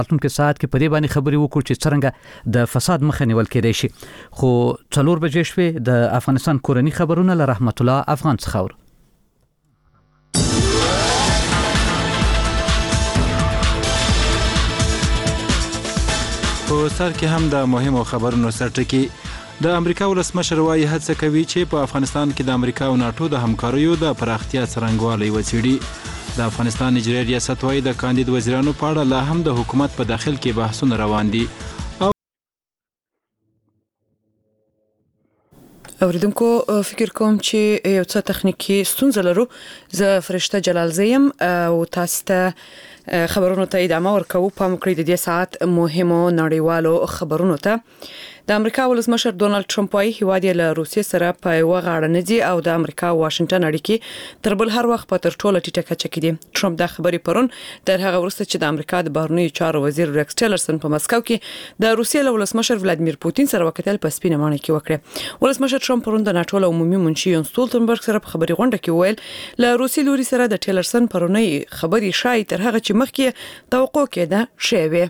راتلونکي ساعت کې په دې باندې خبرې وکړو چې څنګه د فساد مخه نیول کېدای شي. خو 4 بجې شوې د افغانستان کورنی خبرونه له رحمت الله افغان څخه. په سر کې هم د مهمو خبرونو سرټکی د امریکا ولسمشر وايي هڅه کوي چې په افغانستان کې د امریکا او ناتو د همکاریو د پراختیا څرنګوالی وڅېړي. د افغانستان اجرایي ریاست وايي د کاندید وزیرانو په اړه لا هم د حکومت په داخل کې بحثونه روان دي. اوریدونکو فکر کوم چې یو څه تخنیکی ستونزه لرو. زه فرشته جلال زیم او تاسو ته خبرونو ته ادامه ورکوو. پام کړئ د دې ساعت مهمو نړیوالو خبرونو ته. د امریکا ولسمشر ډونالد ټرمپ وايي هیواد یې له روسیې سره په یو غاړه نه دي او د امریکا او واشنگټن اړیکې تر بل هر وخت په تر ټولو ټیټه کچه کې دي. ټرمپ دا خبرې پرون تر هغه وروسته چې د امریکا د بهرنیو چارو وزیر ریکس ټیلرسن په مسکو کې د روسیې له ولسمشر ولادیمیر پوتین سره وکتل په سپینه ماڼۍ کې وکړه. ولسمشر ټرمپ پرون د ناتو عمومي منشي یون ستولتنبرګ سره په خبري غونډه کې ویل له روسیې لوري سره د ټیلرسن پرونی خبري شای تر هغه چې مخکې توقع کېده شوی.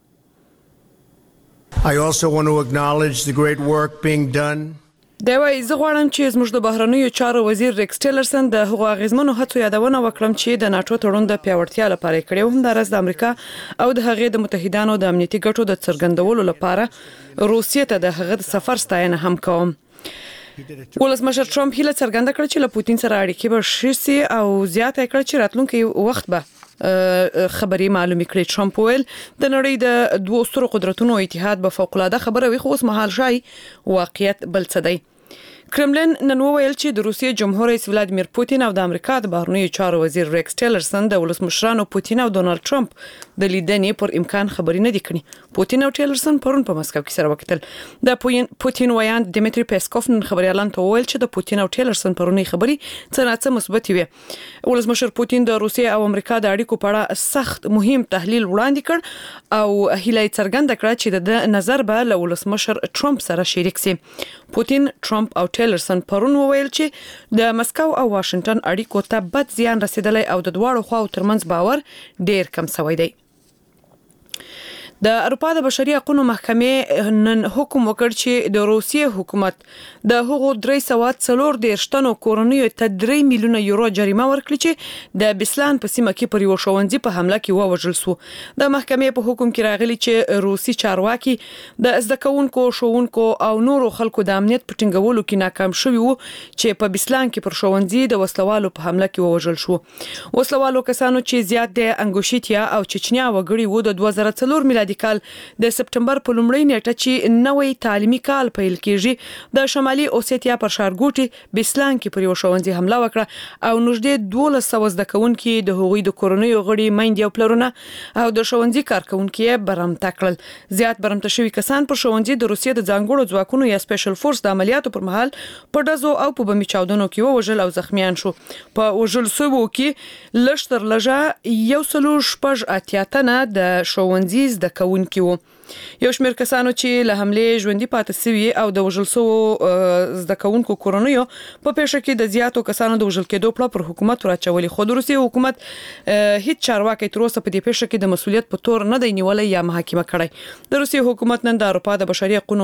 I also want to acknowledge the great work being done. دا وایي زه غواړم چې زموږ د بهرنیو چارو وزیر ریکس ټیلرسن د هغو اغیزمنو هڅو یادونه وکړم چې د ناتو تړون د پیاوړتیا لپاره کړي او همدارس د امریکا او د هغې د متحدانو د امنیتي ګټو د څرګندولو لپاره روسیې ته د هغه د سفر ستاینه هم کوم. ولسمشر ټرمپ هیله څرګنده کړه چې له پوتین سره اړیکې به ښې سي او زیاته کړه چې راتلونکي وخت به خبري معلومي کړې. ټرمپ ویل د نړۍ د دوه سترو قدرتونو اتحاد به فوق العاده خبره وي خو اوس مهال شای واقعیت بل څه دی. کرملین نن وویل چې د روسیې جمهور رئیس ولادیمیر پوتین او د امریکا د بهرنیو چارو وزیر ریکس ټیلرسن د ولسمشرانو پوتین او ډونالد ټرمپ د لیدنې پر امکان خبرې نه دي کړې. پوتین او ټیلرسن پرون په مسکو کې سره وکتل. د پوتین ویاند دیمیتری پیسکوف نن خبريالان ته وویل چې د پوتین او ټیلرسن پرونی خبرې څه مثبت وي. ولسمشر پوتین د روسیې او امریکا د اړیکو په اړه سخت مهم تحلیل وړاندې کړ او هیله څرګنده کړه چې د نظر به له ولسمشر ټرمپ سره شریک شي. پوتین، ټرمپ او ټیلرسن پرون وویل چې د مسکو او واشنگټن اړیکو ته بد زیان رسیدلی او د دواړو خواو ترمنځ باور ډیر کم شوی دی. د اروپا د بشري حقوقو محکمې نن حکم وکړ چې د روسیې حکومت د هغو 340 کورنیو ته 3 میلیونه یورو جریمه ورکړي چې د بسلان په سیمه کې پر یو ښوونځي په حمله کې ووژل شو. د محکمې په حکم کې راغلي چې روسي چارواکي د زده کوونکو، ښوونکو او نورو خلکو د امنیت په ټینګولو کې ناکام شوي وو چې په بسلان کې پر ښوونځي د وسلوالو په حمله کې ووژل شو. وسلوالو کسانو چې زیات د انګوشیتیا او چچنیا وګړي وو د 2004 میلادي کال د سپټمبر په لومړۍ نیټه چې نوې تعلیمي کال پیل کیږي د شمالي اوسیتیا پر ښارګوټي بسلان کې پر یو ښوونځي حمله وکړه او نږدې 1200 زده کوونکي د هغوی د کورنیو غړي میندې او پلرونه او د ښوونځي کارکونکي برمته کړل. زیات برمته شوي کسان پر ښوونځي د روسیې د ځانګړو ځواکونو یا سپیشل فورس د عملیاتو پر مهال په ډزو او په بمي چاودنو کې ووژل او زخمیان شو. په وژل شوو کې لږ تر لږه 180 تنه د ښوونځي زده کوونکي وو. یو شمېر کسانو چې له حملې ژوندۍ پاتې شوي او د وژل شوو زده کوونکو کورنیو په پیښه کې د زیاتو کسانو د وژل کېدو پړه پر حکومت راچولي. خو د روسیې حکومت هیڅ چارواکي تر اوسه په دې پیښه کې د مسؤلیت په تور نه دی نیولای یا محاکمه کړی. د روسیې حکومت نن د اروپا د بشري حقوقو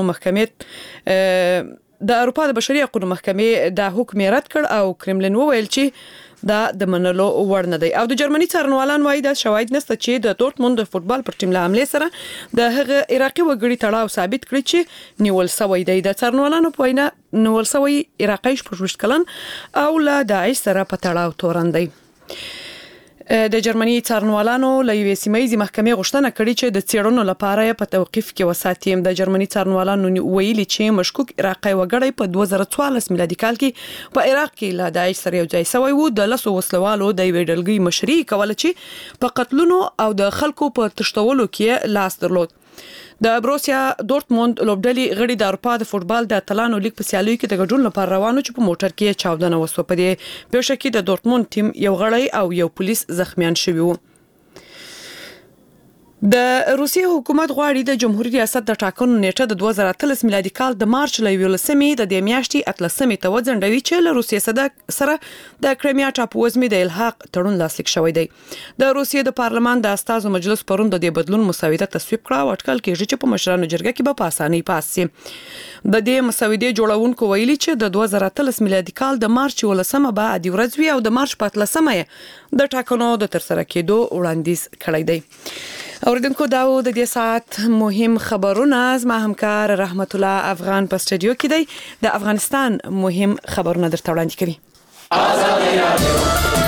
محکمې دا حکم رد کړ او کرملین وویل چې دا د منلو وړ نه دی. او د جرمني څارنوالان وايي دا شواهد نشته چې د دورتموند د فوتبال پر ټیم له حملې سره د هغه عراقي وګړي تړاو ثابت کړي چې نیول شوی دی. د څارنوالانو په وینا نیول شوی عراقي 28 کلن او له داعش سره په تړاو تورن دی. د جرمني څارنوالانو له یوې سیمایي محکمې غوښتنه کړې چې د څېړنو لپاره په توقيف کې وساتي. د جرمني څارنوالانو ویلي چې مشکوک عراقي وګړی په 2014 میلادي کال کې په عراق کې له داعش سره یو ځای شوی وو. د لاسو وسلوالو د یوې ډلګۍ مشري کوله چې په قتلونو او د خلکو په تښتولو کې لاس درلود. د بروسیا دورتموند لوبډلې غړي د اروپا د فوتبال د اتلانو لیګ په سیالیو کې د ګډون لپاره روانو چې په موټر کې چاودنه وسوه. په دې پیښه کې د دورتموند ټیم یو غړی او یو پولیس زخمیان شوي وو. د روسیې حکومت غواړي د جمهوریت ریاست د ټاکنو نیټه د 2013 میلادي کال د مارچ ل 11مې د دې میاشتې 13مې ته وځنډوي چې له روسیې سره د کرایمیا ټاپووزمې د الحاق تړون لاسلیک شوی دی. د روسیې د پارلمان د استازو مجلس پرون د دې بدلون مسودې تصویب کړه او اټکل کېږي چې په مشرانو جرګه کې به په اسانۍ پاس شي. د دې مسودې جوړونکو ویلي چې د 2013 میلادي کال د مارچ 11مه به عادي ورځ وي او د مارچ 15مه د ټاکنو د ترسره کېدو وړاندیز کړی دی. اوریدونکو دا د دې ساعت مهم خبرونه زما همکار رحمت الله افغان په سټډیو کې دی د افغانستان مهم خبرونه درته وړاندې کوي. آزادي رادیو.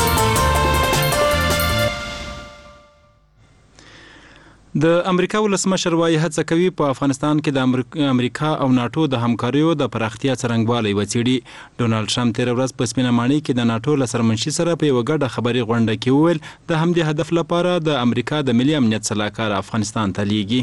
د امریکا ولسمشر وايي هڅه کوي په افغانستان کې د امریکا او ناتو د همکاریو د پراختیا څرنګوالی وڅېړي. ډونالد ټرمپ تېره ورځ په سپینه ماڼۍ کې د ناتو له سرمنشي سره په یوه ګډه خبري غونډه کې وویل د همدې هدف لپاره د امریکا د ملي امنیت سلاکار افغانستان ته لیږي.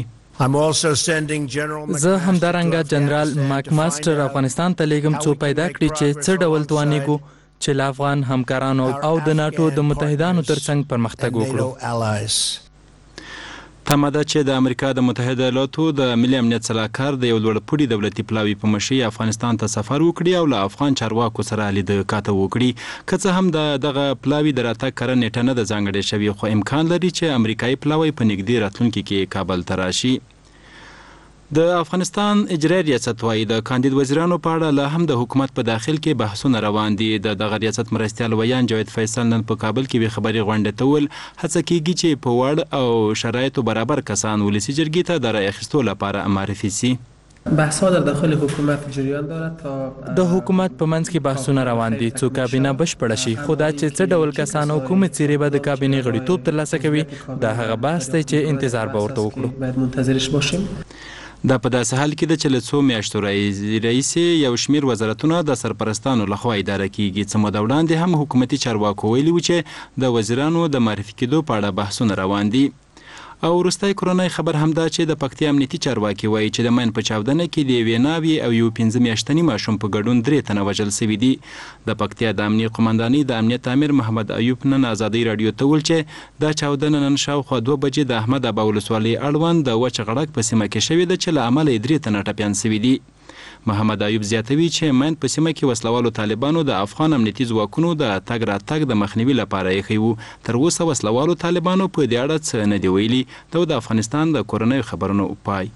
زه همدارنګه جنرال ماک ماستر افغانستان ته لیږم څو پیدا کړي چې څه ډول توانیږو چې له افغان همکارانو او د ناتو د متحدانو ترڅنګ پرمختګ وکړو. تمه ده چې د امریکا د متحده ایالاتو د ملي امنیت سلاکار د یو لوړپوړي دولتي پلاوي په مشرۍ افغانستان ته سفر وکړي او له افغان چارواکو سره لید کاته وکړي. که څه هم دغه پلاوي د راتګ کره نیټه نه ده ځانګړې شوې خو امکان لري چې امریکایي پلاوی په نږدې راتلونکي کې کابل ته راشي. د افغانستان اجرایي ریاست وايي د کاندید وزیرانو په اړه لا هم د حکومت په داخل کې بحثونه روان دي. دغه ریاست مرستیال ویان جاوید فیصل نن په کابل کې به خبري غونډه ته ول هڅه کیږي چې په وړ او شرایطو برابر کسان ولسی جرګې ته د رای اخیستو لپاره معرفي سي. بحث‌ها در داخل حکومت جریان دارد تا د حکومت په منځ کې بحثونه روان دي څو کابینه بشپړه شي. خو دا چې څه ډول کسان او کومې څیرې به د کابینې غړیتوب ترلاسه کوي دا هغه بحث دی چې انتظار به ورته وکړو. باید منتظرش باشیم. دا په داسې حال کې ده چې له څو میاشتو راهیسې یو شمېر وزارتونه د سرپرستانو لخوا اداره کیږي. څه موده وړاندې هم حکومتي چارواکو ویلي وو چې د وزیرانو د معرفي کېدو په اړه بحثونه روان دي. او وروستی کورنۍ خبر همدا چې د پکتیا امنیتي چارواکي وایي چې د مین په چاودنه کې د یوې ناوې او یو 15 میاشتني ماشوم په ګډون 3 تنه وژل شوي دي. د پکتیا د امنیه قومندانۍ د امنیت امیر محمد ایوب نن ازادۍ راډیو ته وویل چې دا چاودنه نن شاوخوا 2 بجې د احمد ابا ولسوالۍ اړوند د وچ غړک په سیمه کې شوې ده چې له امله 3 تنه ټپیان شوي دي. محمد ایوب زیاتوي چې مین په سیمه کې وسلوالو طالبانو د افغان امنیتي ځواکونو د تګ راتګ د مخنیوي لپاره یې ښیي وو. تر اوسه وسلوالو طالبانو په دې اړه څه نه دي ویلي. د افغانستان د کورنیو خبرونو پای.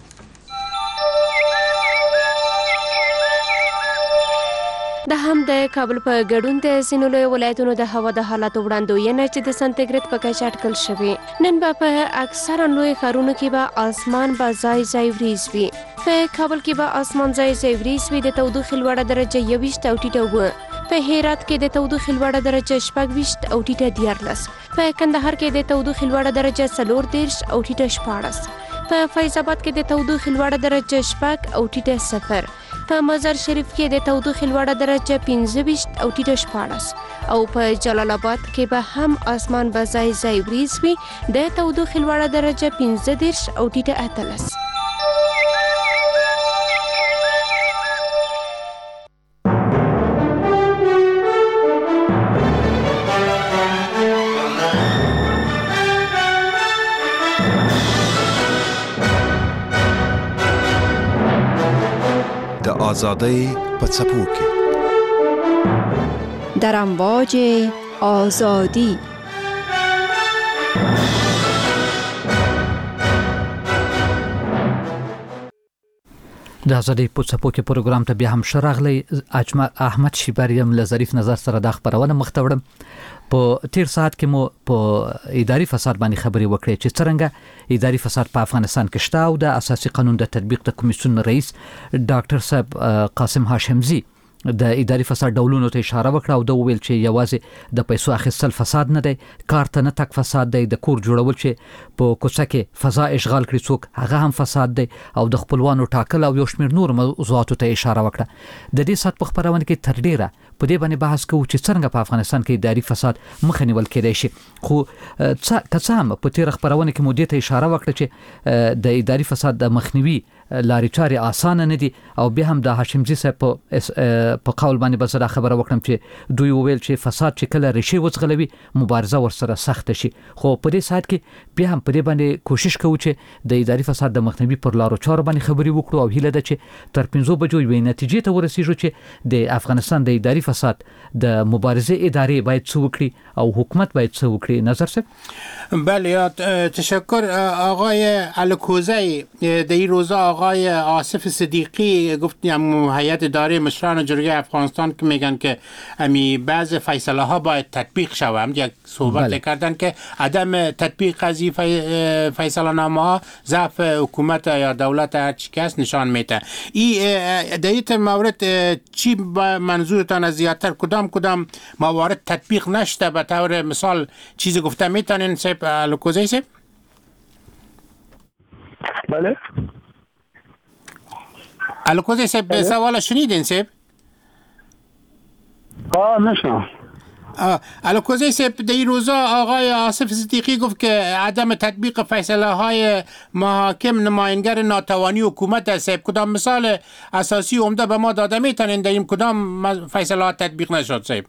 د هم د کابل په ګډون د ځینو لوی ولایتونو د هوا د حالاتو وړاندوینه چې د سانتیګریډ په کچه اټکل شوې. نن به په اکثره لوی ښارونو کې به آسمان به ځای ځای وریځ وي. په کابل کې به آسمان ځای ځای وریځ وي. د تودوخې لوړه درجه 21 او ټیټه وه. په هرات کې د تودوخې لوړه درجه 26 او ټیټه 14. په کندهار کې د تودوخې لوړه درجه 34 او ټیټه 14. په فیض آباد کې د تودوخې لوړه درجه 6 او ټیټه 0. په مزار شریف کې د تودوخې لوړه درجه 25 او ټیټه 14. او په جلال آباد کې به هم آسمان به ځای ځای وریځ وي. د تودوخې لوړه درجه 15 او ټیټه 18. آزادی په څپو کې در امواج آزادی. د آزادۍ په څپو کې پروګرام ته بیا هم شراغلی احمد شیبریم له ظریف نظر سره د خبرونه مخته وړم. په تیر ساعت کې مو په اداري فساد باندې خبرې وکړې چې څنګه اداري فساد په افغانستان کې شته او د اساسي قانون د تطبیق د کمیسیون رئیس ډاکټر صاحب قاسم هاشمزی د اداري فساد ډولونو ته اشاره وکړه او د ویل چې یوازې د پیسو اخیستل فساد نه دی، کار ته نه تک فساد دی، د کور جوړول چې په کوڅه کې فضا اشغال کړي څوک هغه هم فساد دی، او د خپلوانو ټاکل او یو شمېر نور موضوعاتو ته اشاره وکړه. د دې سات په خبرونه کې تر ډیره په دې باندې بحث کوو چې څنګه په افغانستان کې اداري فساد مخه نیول کېدای شي. خو که هم په تیر خبرونه کې مو دې ته اشاره وکړه چې د اداري فساد د مخنیوي لارې چارې اسانه نه دي، او بیا هم د هاشمزی صاحب په په قول باندې بس دا خبره وکړم چې دوی ویل چې فساد چې کله ریشه وځغلوي مبارزه ورسره سخت شي خو په دې سات کې بیا هم په دې باندې کوشش کوو چې د اداري فساد د مخنیوي پر لارو چارو باندې خبرې وکړو او هیله ده چې تر 15 بجو یوې نتیجې ته ورسیږو چې د افغانستان د اداري فساد د مبارزه ادارې باید څه وکړي او حکومت باید څه وکړي. نظر صاحب. بله تشکر آقای الکوزی. در این روزا آقای آصف صدیقی گفتیم هیئت اداره مشران جرگه افغانستان که میگن که امی بعض فیصله ها باید تطبیق شود. یک صحبت کردن که عدم تطبیق از این فیصله نامه ها ضعف حکومت یا دولت هر چی کس نشان میده. در این مورد چی منظورتان از زیادتر کدام موارد تطبیق نشده؟ به طور مثال چیزی گفته میتونین سیب الکوزی سیب؟ بله الکوزی سیب سوال شنیدین سیب؟ نشنم. الکوزی سیب در این روزا آقای آصف صدیقی گفت که عدم تطبیق فیصله های محاکم نماینگر ناتوانی حکومت است. سیب کدام مثال اساسی عمده به ما داده میتونین در این کدام فیصله ها تطبیق نشد سیب؟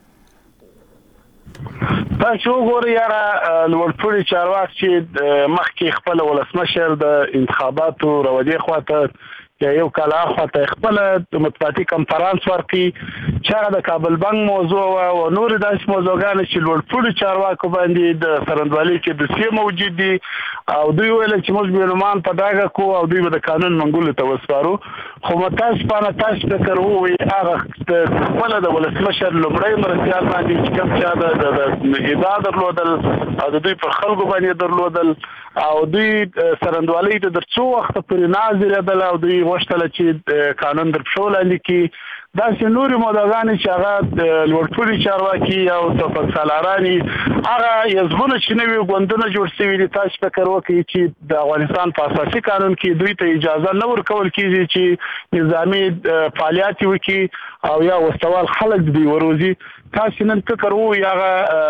تاسو وګورئ یاره لوړپوړي چارواکي چې مخکې خپل ولسمشر د انتخاباتو راوړي خواته یا یو کاله خواته خپل مطبوعاتي کنفرانس ورکړي چې د کابل بانک موضوع او نور داسې موضوعګان چې لوړپوړي چارواکو باندې د سرندوالي کې د سی موجود دي او دوی ویل چې موږ بیرمان په داګه کو او دوی د قانون منګولو ته وسپارو. خو تاسو فکر ووي هغه خپل د ولسمشر لومړی مرستیال باندې چې کوم چا د ادعا درلودل او د دوی پر خلکو باندې درلودل او دوی سرندوالي ته در څو وخت پورې ناظر دل او دوی غوښتل چې قانون در پښو لاندې کې داسې نورې موضوعګانې چې هغه لوړپوړي چارواکي او توپکسالاراني هغه یزمونه چې نوي ګوندونه جوړ شوي دي. تاسو فکر وکړئ چې د افغانستان په اساسي قانون کې دوی ته اجازه نه ورکول کېږي چې نظامي فعالیت وکړي او یا وسوال خلک دوی وروزي. تاسو نن فکر وو هغه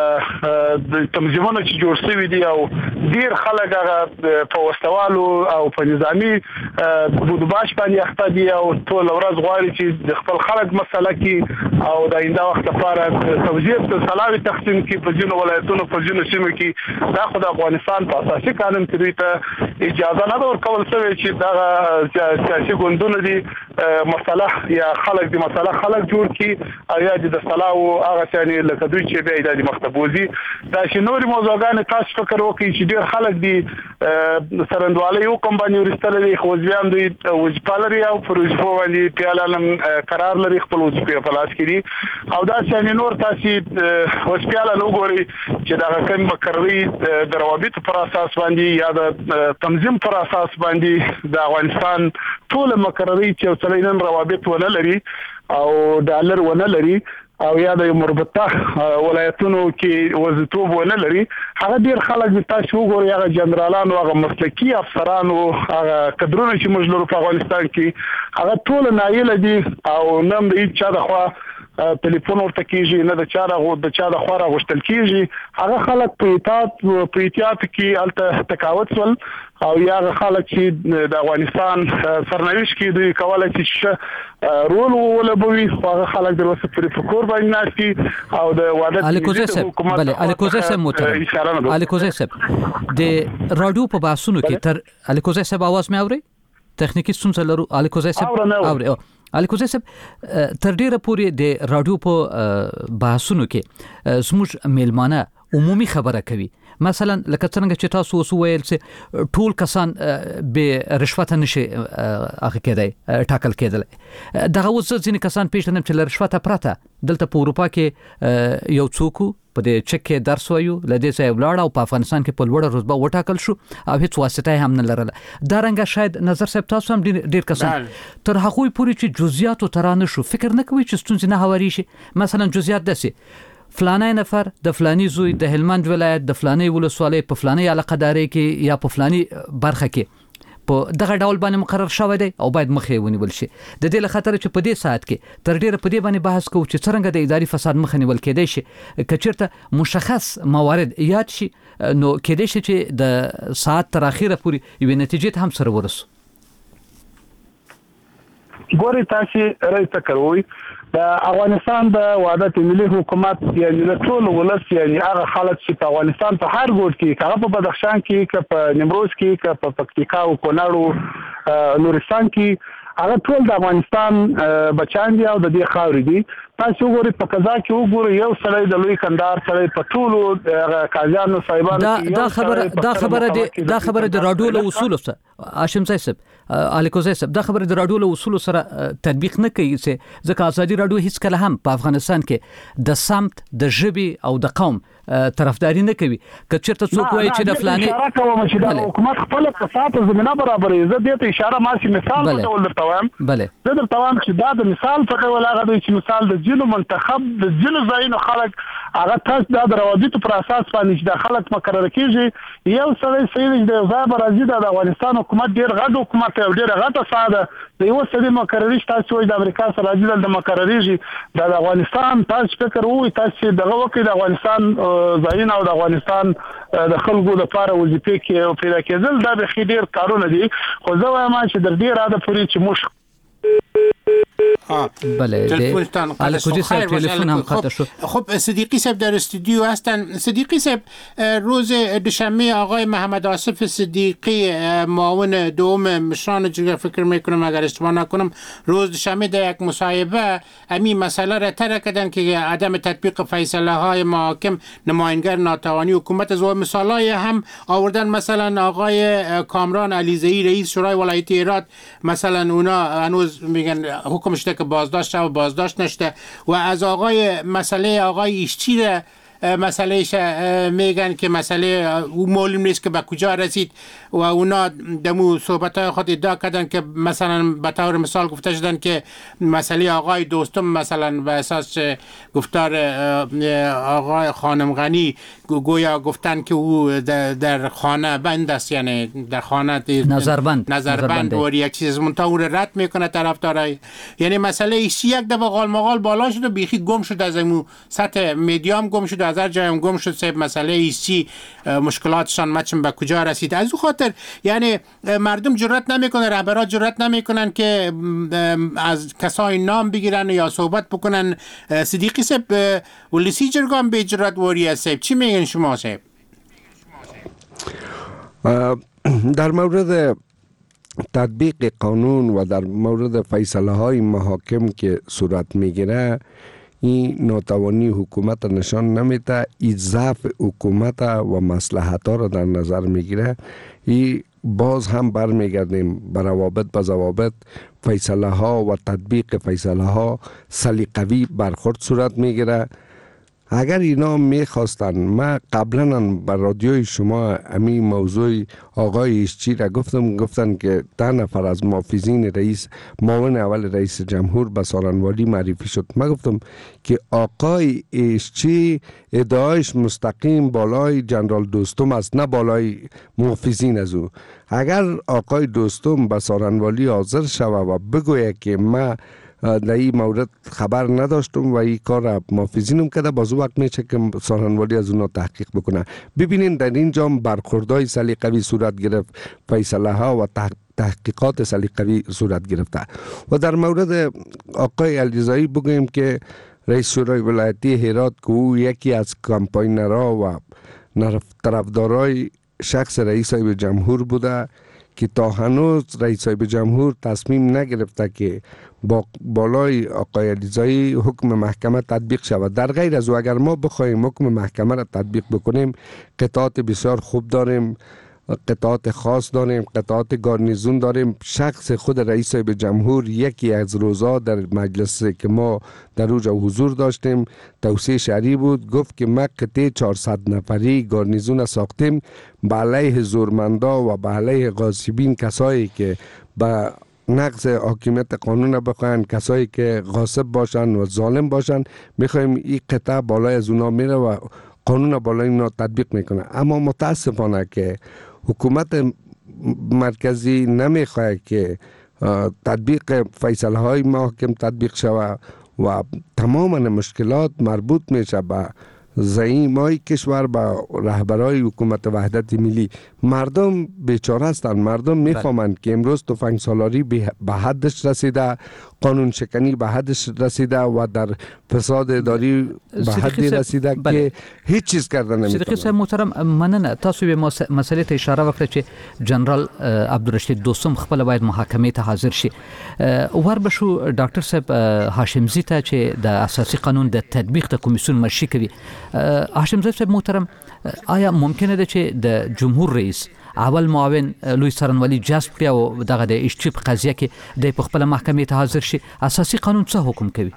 د تنظیمونو چې جوړ شوي دي او ډیر خلک هغه په وسوالو او په نظامي بودباش باندې اخته دي او ټول ورځ غواړي چې د خپل خلک مسله کې او د آینده وخت لپاره توزیع ته سلاوي تقسیم کې په ځینو ولایتونو په ځینو سیمو کې دا خو د افغانستان په اساسي قانون کې دوی ته اجازه نه ورکول شوې چې دا سیاسي ګوندونه دي مسله یا خلک دي مسله خلک جوړ کړي او یا د سلاو هغه ثاني لکه دوی چې بیا د مختبوزي دا چې نورې موضوعګانې تاسو فکر وکړئ چې ډېر خلک دي سرندوالي حکم باندې ورستل دي خو ځان دوی وظیفه لري او پر وظیفه باندې پیاله قرار لري خپل وظیفه په لاس کې دي او دا چې نور تاسو وسپیاله نو ګوري چې دا کوم مقرري د روابط پر اساس باندې یا د تنظیم پر اساس باندې د افغانستان ټول مقرري چې څلینن روابط ونه لري او ډالر ونه لري او یا د مربوطه ولایتونو کې وزتوب ونه لري. هغه ډیر خلک د تاسو وګورئ هغه جنرالانو هغه مسلکي افسرانو هغه کډرونه چې موږ لرو په افغانستان کې هغه ټول نایل دي او نن د هیڅ چا د خوا ټلیفون ورته کیږي نه د چا د خوا راغوښتل کیږي. هغه خلک په احتیاط کې الته تکاوت ول او یا خلک چې د افغانستان سرنوشت کې دوی کولای چې رول ولوبوي هغه خلک د وسپری فکر باندې ناشتي او د وعده الکوزی صاحب بله الکوزی صاحب محترم الکوزی صاحب د رادیو په باسونو کې تر الکوزی صاحب आवाज مې اوري تخنیکی ستونزه لرو الکوزی صاحب اوري الکوزی صاحب تر ډیره پورې د رادیو په باسونو کې زموږ میلمانه عمومي خبره کوي مثلا لکه څنګه چې تاسو وسویل چې ټول کسان به رشوت نشي هغه کېدای ټاکل کېدل دغه اوس ځینې کسان پیژنم چې رشوت پرته دلته په اروپا کې یو څوک په دې چک کې درس وایو لدې ځای ولاړ او په افغانستان کې په لوړه رتبه وټاکل شو او هیڅ واسطه هم نه لرله. دا رنګه شاید نظر صاحب تاسو هم ډیر کسان تر هغه پورې چې جزئیات ترانه شو فکر نه کوي چې ستونزې نه هواري شي. مثلا جزئیات دسي فلانی نفر د فلانی زوی د هلمند ولایت د فلانی ولسوالۍ په فلانی علاقه داري کې یا په فلانی برخه کې په دغه ډول باندې مقرر شوی دی او باید مخې ونیول شي. د دې لخاطر چې په دې ساعت کې تر ډیره په دې باندې بحث کوو چې څنګه د اداري فساد مخه نیول کېدای شي. کچیرته مشخص موارد یاد شي نو کېدای شي چې د ساعت تر اخیره پورې یو نتیجې هم سره ورسو. ګوري تاسو رئیس کوي د افغانستان د وحدت ملي حکومت یعنی د ټول ولس یعنی هغه خلک چې په افغانستان په هر ګوټ کې هغه په بدخشان کې که په نیمروز کې که په پکتیکا او کونړ نورستان کې هغه ټول د افغانستان بچان دي او د دې خاورې دي. تاسو وګورئ په قضا کې وګورئ یو سړی د لوی کندهار سړی په ټولو قاضیانو صاحبانو دا خبره د راډیو له اصول سره هاشم صاحب الیکوزی صاحب دا خبره د راډیو له اصول سره تطبیق نه کوي چې ځکه ازادي راډیو هیڅ کله هم په افغانستان کې د سمت د ژبې او د قوم طرفداري نه کوي. که چیرته څوک وایي چې د فلاني اشاره کوم چې د حکومت خپل قصاص زمينه برابرې زه دې ته اشاره ماشي مثال ته ولرته وایم. زه درته وایم چې دا د مثال په ډول هغه دی چې مثال د جنو منتخب د جنو ځایونو خلک هغه تاسو د روابطو پر اساس باندې چې د خلک مقرره کیږي یو سړی سړي د ځای برازي د افغانستان حکومت ډیر غټ حکومت او ډیر غټه ساده د یو سړي مقرري تاسو د امریکا سره راځي د مقرریږي د افغانستان تاسو فکر وو تاسو دغه وکړي د افغانستان ځایونه او د افغانستان د خلکو لپاره وظیفې کې پیدا کېدل دا به خیر کارونه دي خو زه وایم چې د ډیر اده پوری چې موږ بله الکوزی صاحب تلفن هم قطع شد. خب صدیقی صاحب در استودیو هستن. صدیقی صاحب روز دوشنبه آقای محمد آصف صدیقی معاون دوم مشران جرگه فکر میکنم اگر اشتباه نکنم روز دوشنبه در یک مصاحبه همین مسئله را طرح کردن که عدم تطبیق فیصله های محاکم نماینگر ناتوانی حکومت از مثالای هم آوردن. مثلا آقای کامران علیزئی رئیس شورای ولایت هرات مثلا اونا هنوز میگن حکم شده که بازداشت و بازداشت نشده و از مسئله آقای ایشچی مسئلهش میگن که مسئله او معلوم نیست که به کجا رسید و اونا دمو صحبت‌های خود ادعا کردن که مثلا به طور مثال گفته شدن که مسئله آقای دوستم مثلا به اساس گفتار آقای خانم غنی گویا گفتن که او در خانه بند است یعنی در خانه نظربند و یک چیز منتها او رد میکنه طرفدارای یعنی مسئله ایشی یک دفعه غالمغال بالا شد و بیخی گم شد از اون سطح میدیام گم شد از هر جای هم گم شد صاحب مسئله ایشی مشکلاتشان مچم به کجا رسید. از اون خاطر یعنی مردم جرئت نمیکنه رهبران جرئت نمیکنن که از کسای نام بگیرن یا صحبت بکنن. صدیقی صاحب ولسی جرگان به جرأت واری صاحب چی میگن شما صاحب؟ در مورد تطبیق قانون و در مورد فیصله های محاکم که صورت میگیره این ناتوانی حکومت نشان نمیده این ضعف حکومت و مصلحت ها را در نظر میگیره. این باز هم برمیگردیم به روابط به ضوابط فیصله ها و تطبیق فیصله ها سلیقوی برخورد صورت میگیره. اگر اینا میخواستن من قبلا بر رادیوی شما امی موضوع آقای ایشچی را گفتن که 10 نفر از محافظین معاون اول رئیس جمهور به سارنوالی معرفی شد. من گفتم که آقای ایشچی ادعایش مستقیم بالای جنرال دوستم است نه بالای محافظین از او. اگر آقای دوستم به سارنوالی حاضر شوه و بگویه که من در این مورد خبر نداشتم و این کار محافظینم کرده باز وقت میشه که سارنوالی از اونا تحقیق بکنه. ببینین در اینجا برخوردهای سلیقوی صورت گرفت فیصله ها و تحقیقات سلیقوی صورت گرفته. و در مورد آقای علیزئی بگویم که رئیس شورای ولایتی هرات که او یکی از کمپاینرها و طرفدارای شخص رئیس صاحب جمهور بوده که تا هنوز رئیس صاحب جمهور تصمیم نگرفته که با بالای آقای علیزئی حکم محکمه تطبیق شود. در غیر از او اگر ما بخوایم حکم محکمه را تطبیق بکنیم قطعات بسیار خوب داریم، قطعات خاص داریم، قطعات گارنیزون داریم. شخص خود رئیس صاحب جمهور یکی از روزا در مجلس که ما در اوج حضور داشتیم توصیه شهری بود گفت که ما قطعه 400 نفری گارنیزون ساختیم به علیه زورمندا و به علیه غاصبین کسایی که با نقض حاکمیت قانون بخواین کسایی که غاصب باشن و ظالم باشن میخوایم این قطعه بالای از اونا میره و قانون بالای اونا تطبیق میکنه. اما متاسفانه که حکومت مرکزی نمیخواد که تطبیق فیصله های محاکم تطبیق شود و تماما مشکلات مربوط میشه به زعیمای کشور با رهبرای حکومت وحدت ملی مردم بیچاره هستند. مردم میفهمند که امروز تفنگ سالاری به حدش رسیده، قانون شکنی به حدش رسیده و در فساد اداری به حدی رسیده که هیچ چیز کرده نمیتونه. صدیقی صاحب محترم، مننه. تاسو به مسئله ته اشاره وکړه چې جنرال عبدالرشید دوستم خپل باید محاکمه ته حاضر شي. ور بشو ډاکټر صاحب هاشمزی ته چې د اساسي قانون د تطبیق د کمیسیون مشري کوي. هاشمزی صاحب محترم، آیا ممکنه ده چې د جمهور رئیس اول معاون لوی څارنوالي جذب کړي او دغه د اشتیپ قضیه کې د خپل محکمې ته حاضر شي؟ اساسي قانون څه حکم کوي؟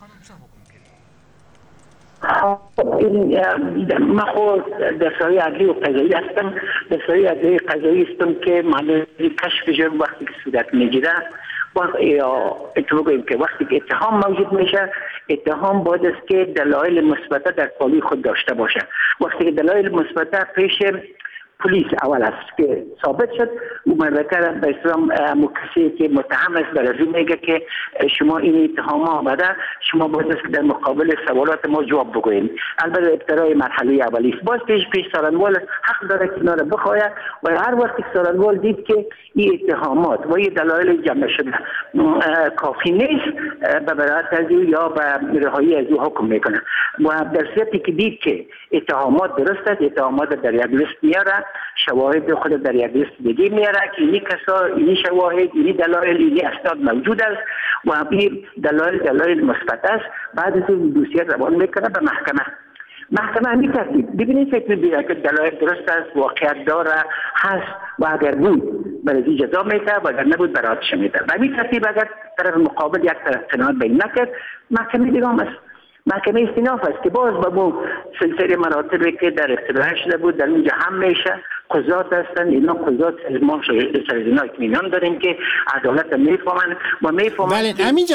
ما خود در سایه عدلی و قضایی هستم. در سایه عدلی قضایی هستم که معلوم کشف جرم وقتی که صورت میگیره یا بگوییم که وقتی که اتهام موجود میشه، اتهام باید است که دلایل مثبت در پالی خود داشته باشه. وقتی که دلایل مثبت پیش پلیس اول است که ثابت شد، او مرتبه به اسلام کسی که متهم است در از میگه که شما این اتهام آمده، شما باید است که در مقابل سوالات ما جواب بگوییم. البته ابتدای مرحله اولی است. باز پیش سالنوال حق داره که اینا رو بخواهد و هر وقت که سالنوال دید که این اتهامات و این دلایل جمع شده کافی نیست، به برات از او یا به رهایی از او حکم میکنه. و در صورتی که دید که اتهامات درست است، اتهامات در یک لیست میاره، شواهد خود در یک لیست دیگه میاره که این کسا، این شواهد، این دلایل، این اسناد موجود است و این دلایل مثبت است. بعد از این دوسیه روان میکنه به محکمه. محکمه همین ترتیب ببینید فکر می‌کنه که دلایل درست است، واقعیت داره، هست و اگر بود برای جزا میده و اگر نبود براتش میده. و همین ترتیب اگر طرف مقابل یک طرف استناد بین نکرد، محکمه دیگه است. محکمه استیناف است که باز با مو سلسله مراتبی که در اختراع شده بود در اونجا هم میشه. قضات هستن، اینا قضات ما سرزینا اطمینان داریم که عدالت میفهمن و میفهمن. بله همینجا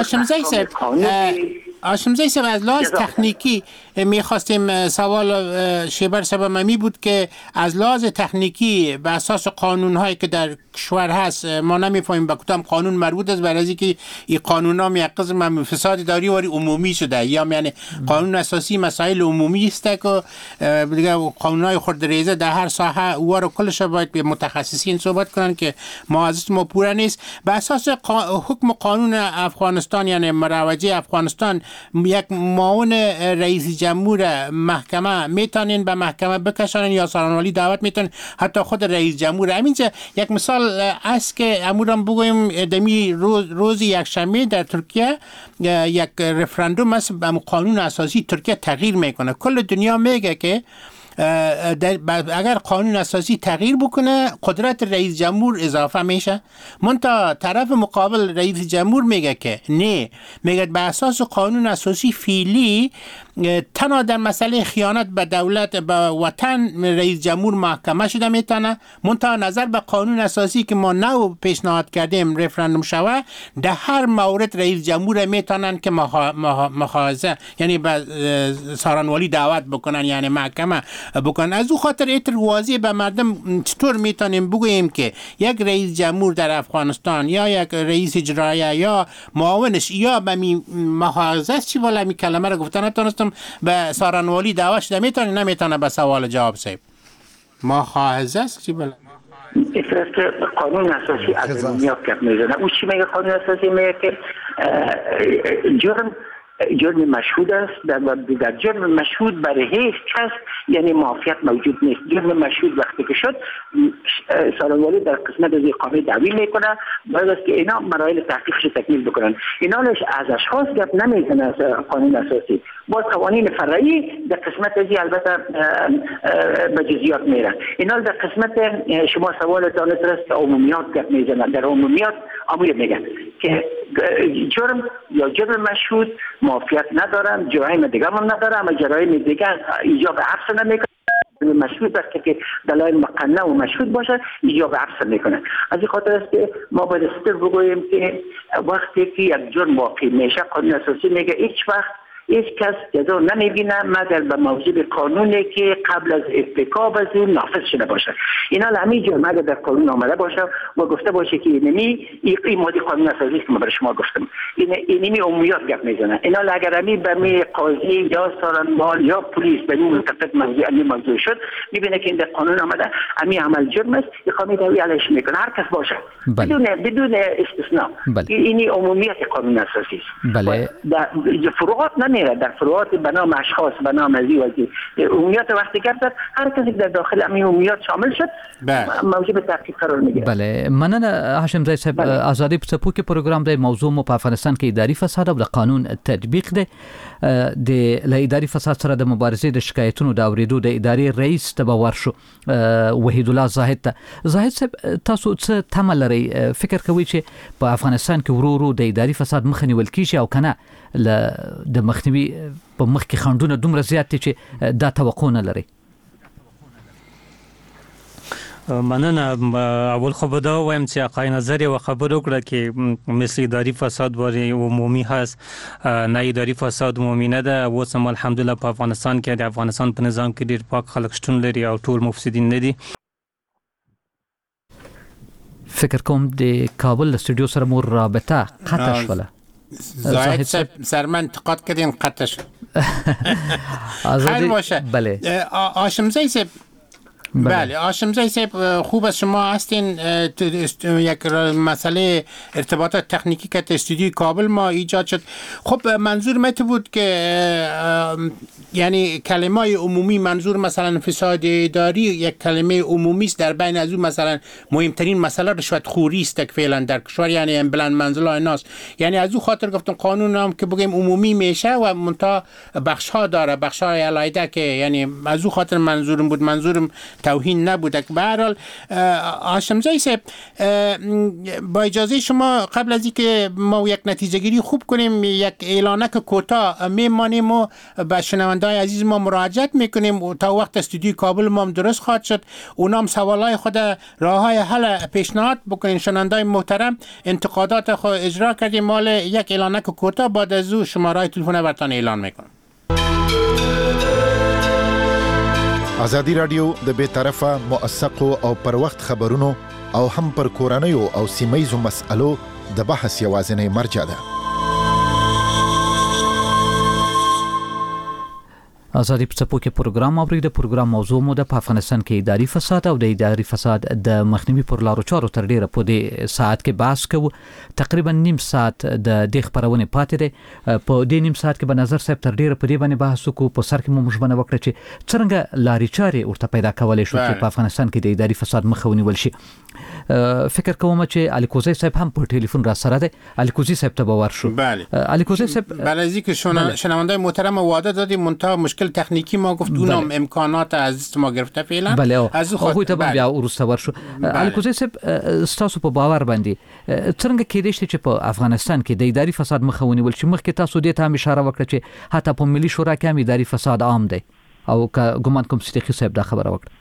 آشمزی صاحب از لحاظ تکنیکی میخواستیم سوال شیبر سبممی بود که از لحاظ تکنیکی به اساس قانون هایی که در کشور هست ما نمیفهمیم به کدام قانون مربوط است، برای اینکه این قانون ها یک قسم فساد اداری و عمومی شده، یا یعنی قانون اساسی مسائل عمومی است که دیگه قانون های خرد ریزه در هر ساحه و رو کلش باید به متخصصین صحبت کنن که ما از ما پوره نیست. به اساس حکم قانون افغانستان یعنی مروجه افغانستان یک معاون رئیس جمهور محکمه میتونین به محکمه بکشانن یا سارنوالی دعوت میتونن، حتی خود رئیس جمهور. همینجا یک مثال است که امورم بگویم دمی روز یک شنبه در ترکیه یک رفراندوم است به قانون اساسی ترکیه تغییر میکنه. کل دنیا میگه که اگر قانون اساسی تغییر بکنه قدرت رئیس جمهور اضافه میشه. منتها طرف مقابل رئیس جمهور میگه که نه، میگه به اساس قانون اساسی فعلی تنها در مسئله خیانت به دولت به وطن رئیس جمهور محکمه شده میتونه. منتها نظر به قانون اساسی که ما نو پیشنهاد کردیم رفراندوم شوه، در هر مورد رئیس جمهور میتونن که مخاضه یعنی به سارنوالی دعوت بکنن، یعنی محکمه بکنن. از او خاطر ایتر واضح به مردم چطور میتونیم بگوییم که یک رئیس جمهور در افغانستان یا یک رئیس اجرایه یا معاونش یا به مخاضه چی والا می کلمه رو گفتن نتونستم به سارنوالی دعوت شده، میتونه نمیتونه به سوال جواب سیب مخاضه است چی والا افراست قانون اساسی از عمومیات گپ میزنه. او چی میگه قانون اساسی؟ میگه که جرم مشهود است. در جرم مشهود برای هیچ کس یعنی معافیت موجود نیست. جرم مشهود وقتی که شد سارنوالی در قسمت از اقامه دعوی میکنه، باید است که اینا مراحل تحقیقش تکمیل بکنن. اینا از اشخاص گپ نمیزنه از قانون اساسی. باز قوانین فرعی در قسمت ازی البته به جزئیات میره. اینا در قسمت شما سوال دانست است که عمومیات گپ میزنن. در عمومیات امور میگن که جرم مشهود معافیت ندارم، جرایم دیگه هم ندارم، اما جرایم دیگه ایجاب حبس نمیکنه. مشهود است که دلایل مقنع و مشهود باشه ایجاب حبس میکنه. از این خاطر است که ما باید بگوییم که وقتی که یک جرم واقع میشه قانون اساسی میگه هیچ وقت هیچ کس جزا نمیبینه مگر به موجب قانونی که قبل از ارتکاب از اون نافذ شده باشه. اینا همین جرم اگر در قانون آمده باشه و گفته باشه که این ماده قانون اساسی که من برای شما گفتم اینمی عمومیات گپ میزنه. اینا اگر همین به می قاضی یا سارنمال یا پلیس به این متفق موضوع شد میبینه که این در قانون آمده همین عمل جرم است، اقامه دعوی علیش میکنه هر کس باشه بدون استثناء. اینی عمومیت قانون اساسی است. بله. در فروعات نمیره، در فروعات به نام اشخاص به نام ازی و ازی عمومیت وقتی گرفت هر کسی در داخل همین عمومیت شامل شد موجب تحقیق قرار میگیره. بله مننه هاشم زای صاحب. آزادی په څپو کې پروګرام دی، موضوع مو په افغانستان کې اداري فساد او د قانون تطبیق دی. د اداري فساد سره د مبارزې د شکایتونو د اوریدو د ادارې رئیس ته باور شو وحید الله زاهد ته. زاهد صاحب تاسو څه تمه لرئ؟ فکر کوئ چې په افغانستان کې ورو د اداري فساد مخه نیول کیږي او کنه د مخنیوي په مخ کې خنډونه دومره زیات دي چې دا توقع نه لري؟ مننه. اول خو به دا وایم چې آقای نظر یو خبر وکړه چې مثل اداري فساد وری عمومي هست، نه اداري فساد عمومي نه ده. اوس هم الحمدلله په افغانستان کې د افغانستان په نظام کې ډیر پاک خلک شتون لري او ټول مفسدین نه دي. فکر کوم د کابل استودیو سره مو رابطه قطع شوله. زاهد صاحب سر من انتقاد کردین قطع شد. خیر باشه. بله. هاشمزی صاحب بله هاشمزی صاحب خوب از شما هستین. یک مسئله ارتباطات تکنیکی که استودیوی کابل ما ایجاد شد. خب منظور مت بود که یعنی کلمه عمومی منظور مثلا فساد اداری یک کلمه عمومی است، در بین از اون مثلا مهمترین مسئله رشوت خوری است که فعلا در کشور یعنی بلند منزله ایناست. یعنی از اون خاطر گفتم قانون هم که بگیم عمومی میشه و منتها بخش ها داره، بخش های علایده که یعنی از اون خاطر منظورم بود، منظورم توهین نبوده. که به هر حال هاشمزی صاحب با اجازه شما قبل از اینکه ما یک نتیجه گیری خوب کنیم یک اعلانک کوتاه میمانیم و به شنونده‌های عزیز ما مراجعت میکنیم تا وقت استودیوی کابل ما درست خواهد شد. اونام سوالای خود راههای حل پیشنهاد بکنین. شنونده‌های محترم انتقادات خود اجرا کردیم. مال یک اعلانک کوتاه بعد از او شماره تلفن برتان اعلان میکنم. ازادي رادیو د بی‌طرفه موثقو او پر وخت خبرونو او هم پر کورنیو او سیمایزو مسألو د بحث یوازینی مرجع ده. آزادی په څپو کې پروګرام اورید. پروګرام موضوع مو د افغانستان کې اداري فساد او د اداري فساد د مخنیوي پر لارو چارو تر ډیره په دې ساعت کې بحث کوو. تقریبا نیم ساعت د دې خبرونه پاتې ده. په دې نیم ساعت کې به نظر صاحب تر ډیره په دې باندې بحث وکړو. په سر کې مو مشبنه وکړه چې څنګه لاري چارې ورته پیدا کولای شو چې په افغانستان کې د اداري فساد مخه ونیول شي. فکر کوم چې الیکوزی صاحب هم په ټلیفون را سره ده. الیکوزی صاحب ته باور شو. بله الیکوزی صاحب بله از اینکه شنونده محترم وعده دادیم منتها مشکل تکنیکی ما گفت اونم امکانات از ما گرفته فعلا. بله از خو ته بیا ورسته ورشو. الیکوزی صاحب تاسو په باور باندې څنګه کېدای شي چې په افغانستان کې د اداري فساد مخه ونیول شي؟ مخکې تاسو دې ته هم اشاره وکړه چې حتی په ملي شورا کې هم اداري فساد عام دی او که ګومان کوم صدیقي صاحب دا خبره وکړه.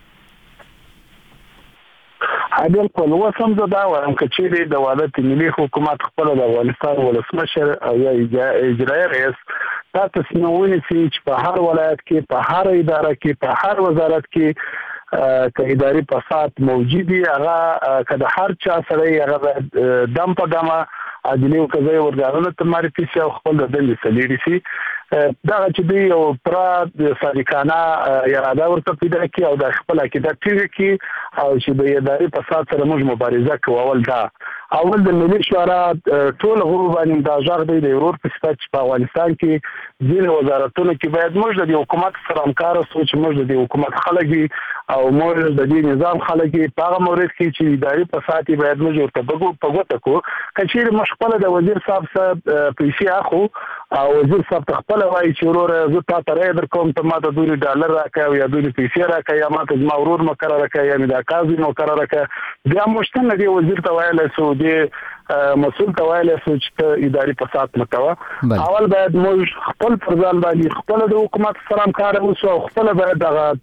بالکل وسم زه دا وایم چې چیرې د وحدت ملي حکومت خپل د افغانستان ولسمشر او یا اجرایي رئیس دا تصمیم ونیسي چې په هر ولایت کې په هر اداره کې په هر وزارت کې که اداري فساد موجود وي هغه که د هر چا سره هغه دم په دمه عدلي او قضایي ورګانونه ته معرفي شي او خپل د دندې سلیري شي. دا چې دی یو پرا صادقانه اراده ورته پیدا کی او د خپل عقیده ټینګه کی او چې د اداري فساد سره موږ مبارزه کوو. اول د ملي شورا ټول غړو باندې دا ځاغ دی د ورور په صفت په افغانستان کې ځینې وزارتونو کې باید موږ د حکومت سره همکار اوسو چې موږ د حکومت خلک او موږ د دې نظام خلک په هغه مورد کې چې اداري فساد باید موږ ورته په ګوته کو. کچیر مشغله د وزیر صاحب سره پیسې اخو او وزیر صاحب خپل وایي چې ورور زه تا ته در کوم ته ما ته $2 راکړه یا $2 پیسې راکړه یا ما ته زما ورور مقرره کړه یا دا کاظم مقرره کړه. بیا مشتنه دی وزیر ته وایي له سعودي مسؤل ته ویلی سو چې ته اداري فساد مه کوه. اول باید موږ خپل پر ځان باندې خپله د حکومت سره همکاره اوسو او خپله باید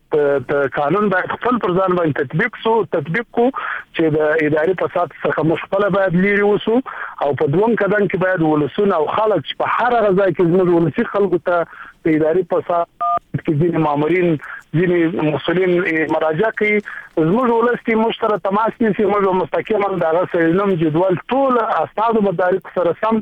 دغه قانون باید خپل پر ځان باندې تطبیق کو چې د اداري فساد څخه موږ خپله باید لرې اوسو. او په دوم قدم کې باید ولسونه او خلک چې په هر هغه ځای کې زموږ ولسي خلکو ته په اداري فساد کې ځینې مامورین ځینې مسؤلین مراجعه کوي، زموږ ولس کې موږ سره تماس نیسي، موږ مستقیما د هغه سرنم جدول ټول استادو مدارک سره سم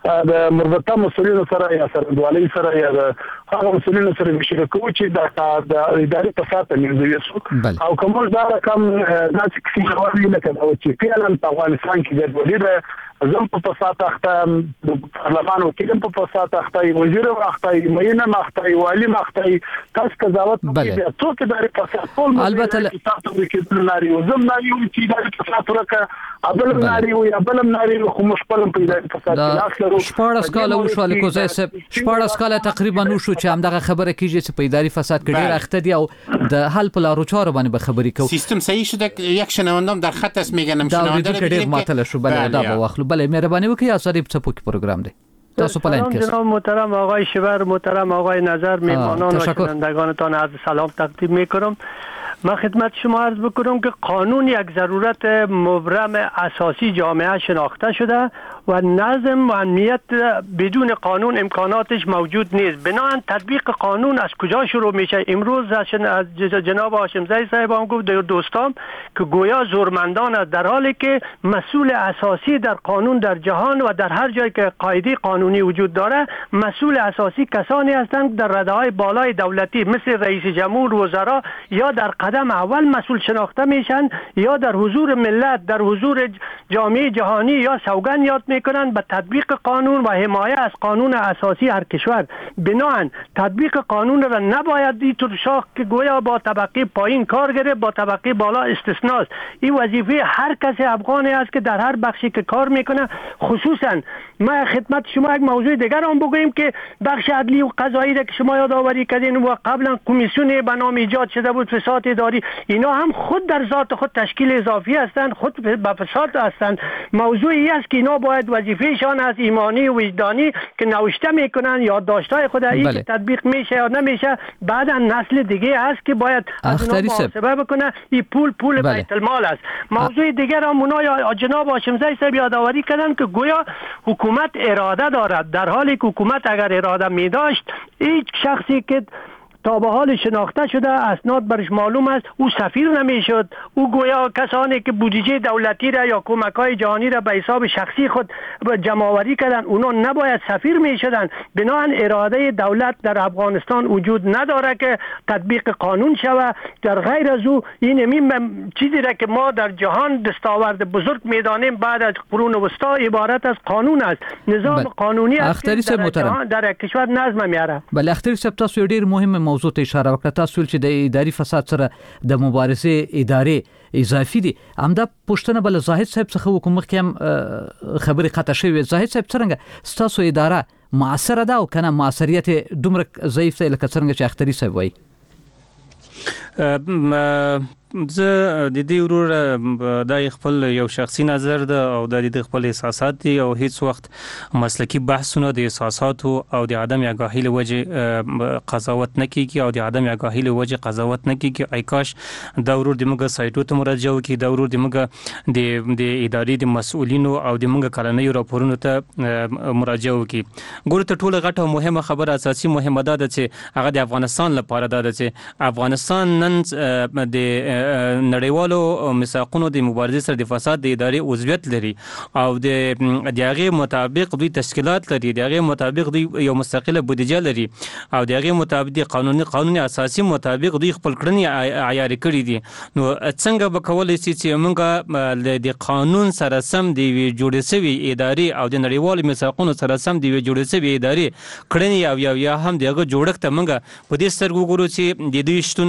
د مربوطه مسؤلینو سره یا سرندوالۍ سره یا د هغه مسؤلینو سره مشوره کوو چې د اداري فساد ته منځوي او کوم دا رقم داسې کیسې راوړي لکه دا چې فعلا په افغانستان کې ګډوډي ده. زم په فساد اخته، پارلمان وکیل په فساد اخته، وزیر اخته، مینه اخته، والی اخته، تاسو قضاوت کوي څوک اداري فساد ټول البته تاسو کې ناري او زم ناري چې اداري فساد ورکه ابل ناري او ابل ناري خو مشکل په اداري فساد کې لاس لرو. شپاړس کاله وشو الکوزای صاحب، 14 کاله تقریبا وشو چې همدغه خبره کیږي چې په اداري فساد کې ډیر اخته دي او د حل په لارو چارو باندې به خبرې کوي. سیستم صحیح شده. یک شنوندم در خط است میگنم شنونده ډیر معطل شو. بله دا به واخلو. بله مهرباني وکړئ. آثاری څپوکی پروگرام دی. تاسو په لاین کې جناب محترم آقای شیبر، محترم آقای نظر، میهمانان و شنوندگانتان عرض سلام تقدیم میکنم. من خدمت شما عرض بکنم که قانون یک ضرورت مبرم اساسی جامعه شناخته شده و نظم و امنیت بدون قانون امکاناتش موجود نیست. بنابراین تطبیق قانون از کجا شروع میشه؟ امروز از جناب هاشمزی صاحب هم گفت دوستان که گویا زورمندان است، در حالی که مسئول اساسی در قانون در جهان و در هر جای که قاعده قانونی وجود داره، مسئول اساسی کسانی هستند در رده‌های بالای دولتی مثل رئیس جمهور، وزرا یا در قدم اول مسئول شناخته میشن یا در حضور ملت، در حضور جامعه جهانی یا سوگند یاد میکنن به تطبیق قانون و حمایت از قانون اساسی هر کشور. بنابراین تطبیق قانون را نباید اینطور شاخ که گویا با طبقه پایین کار گرفت، با طبقه بالا استثناست. این وظیفه هر کسی افغانی است که در هر بخشی که کار میکنه. خصوصا ما خدمت شما یک موضوع دیگر هم بگوییم که بخش عدلی و قضایی را که شما یادآوری کردین و قبلا کمیسیون به نام ایجاد شده بود فساد اداری، اینا هم خود در ذات خود تشکیل اضافی هستند، خود به فساد هستند. موضوعی است که اینا باید وظیفهشان از ایمانی و وجدانی که نوشته میکنن یادداشت‌های خود این تطبیق میشه یا نمیشه، بعدا نسل دیگه است که باید از اونها محاسبه بکنه. این پول بیت المال است. موضوع دیگر هم اونا جناب هاشمزی صاحب یادآوری کردن که گویا حکومت اراده دارد، در حالی که حکومت اگر اراده می داشت هیچ شخصی که تا به حال شناخته شده اسناد برش معلوم است او سفیر نمیشد. او گویا کسانی که بودجه دولتی را یا کمک‌های جهانی را به حساب شخصی خود جمع‌آوری کردن اونا نباید سفیر میشدن. بنابراین اراده دولت در افغانستان وجود نداره که تطبیق قانون شود. در غیر از او این چیزی را که ما در جهان دستاورد بزرگ میدانیم بعد از قرون وسطا عبارت از قانون است. نظام قانونی است که در کشور نظم میاره. بله اختری صاحب تاسو ډیر مهم موضوع ته اشاره وکړه. تاسو چې د اداري فساد سره د مبارزې ادارې اضافي دي، همدا پوښتنه بل زاهد صاحب څخه وکم مخکې هم خبرې قطع شوې. زاهد صاحب څنګه ستاسو اداره معاصره ده او کنه معاصریت دومره ضعیف دی لکه څنګه چې اختری صاحب وایي؟ زه د دې ورور د خپل یو شخصي نظر ده او د خپل احساسات دي او هیڅ وخت مسلکی بحثونه د احساساتو او د عدم آگاهی له وجه قضاوت نه کیږي او د عدم آگاهی له وجه قضاوت نه کیږي. ای کاش دا ورور د موږ سایټو ته مراجعه وکړي، دا ورور د موږ د ادارې د مسؤلینو او د موږ کلنیو راپورونو ته مراجعه وکړي. ګوره ته ټوله غټه او مهمه خبره اساسي مهمه ده چې هغه د افغانستان لپاره ده چې افغانستان نن د نړیوالو میثاقونو د مبارزې سره د فساد د ادارې عضویت لري او د هغې مطابق دوی تشکیلات لري، د هغې مطابق دوی یو مستقله بودیجه لري او د هغې مطابق د قانوني اساسي مطابق دوی خپل کړنې عیاري کړي دي. نو څنګه به کولی شي چې موږ د قانون سره سم د یوې جوړې شوې ادارې او د نړیوالو میثاقونو سره سم د یوې جوړې شوې ادارې کړنې او یا هم د هغه جوړښت ته موږ په دې سترګو وګورو چې د دوی شتون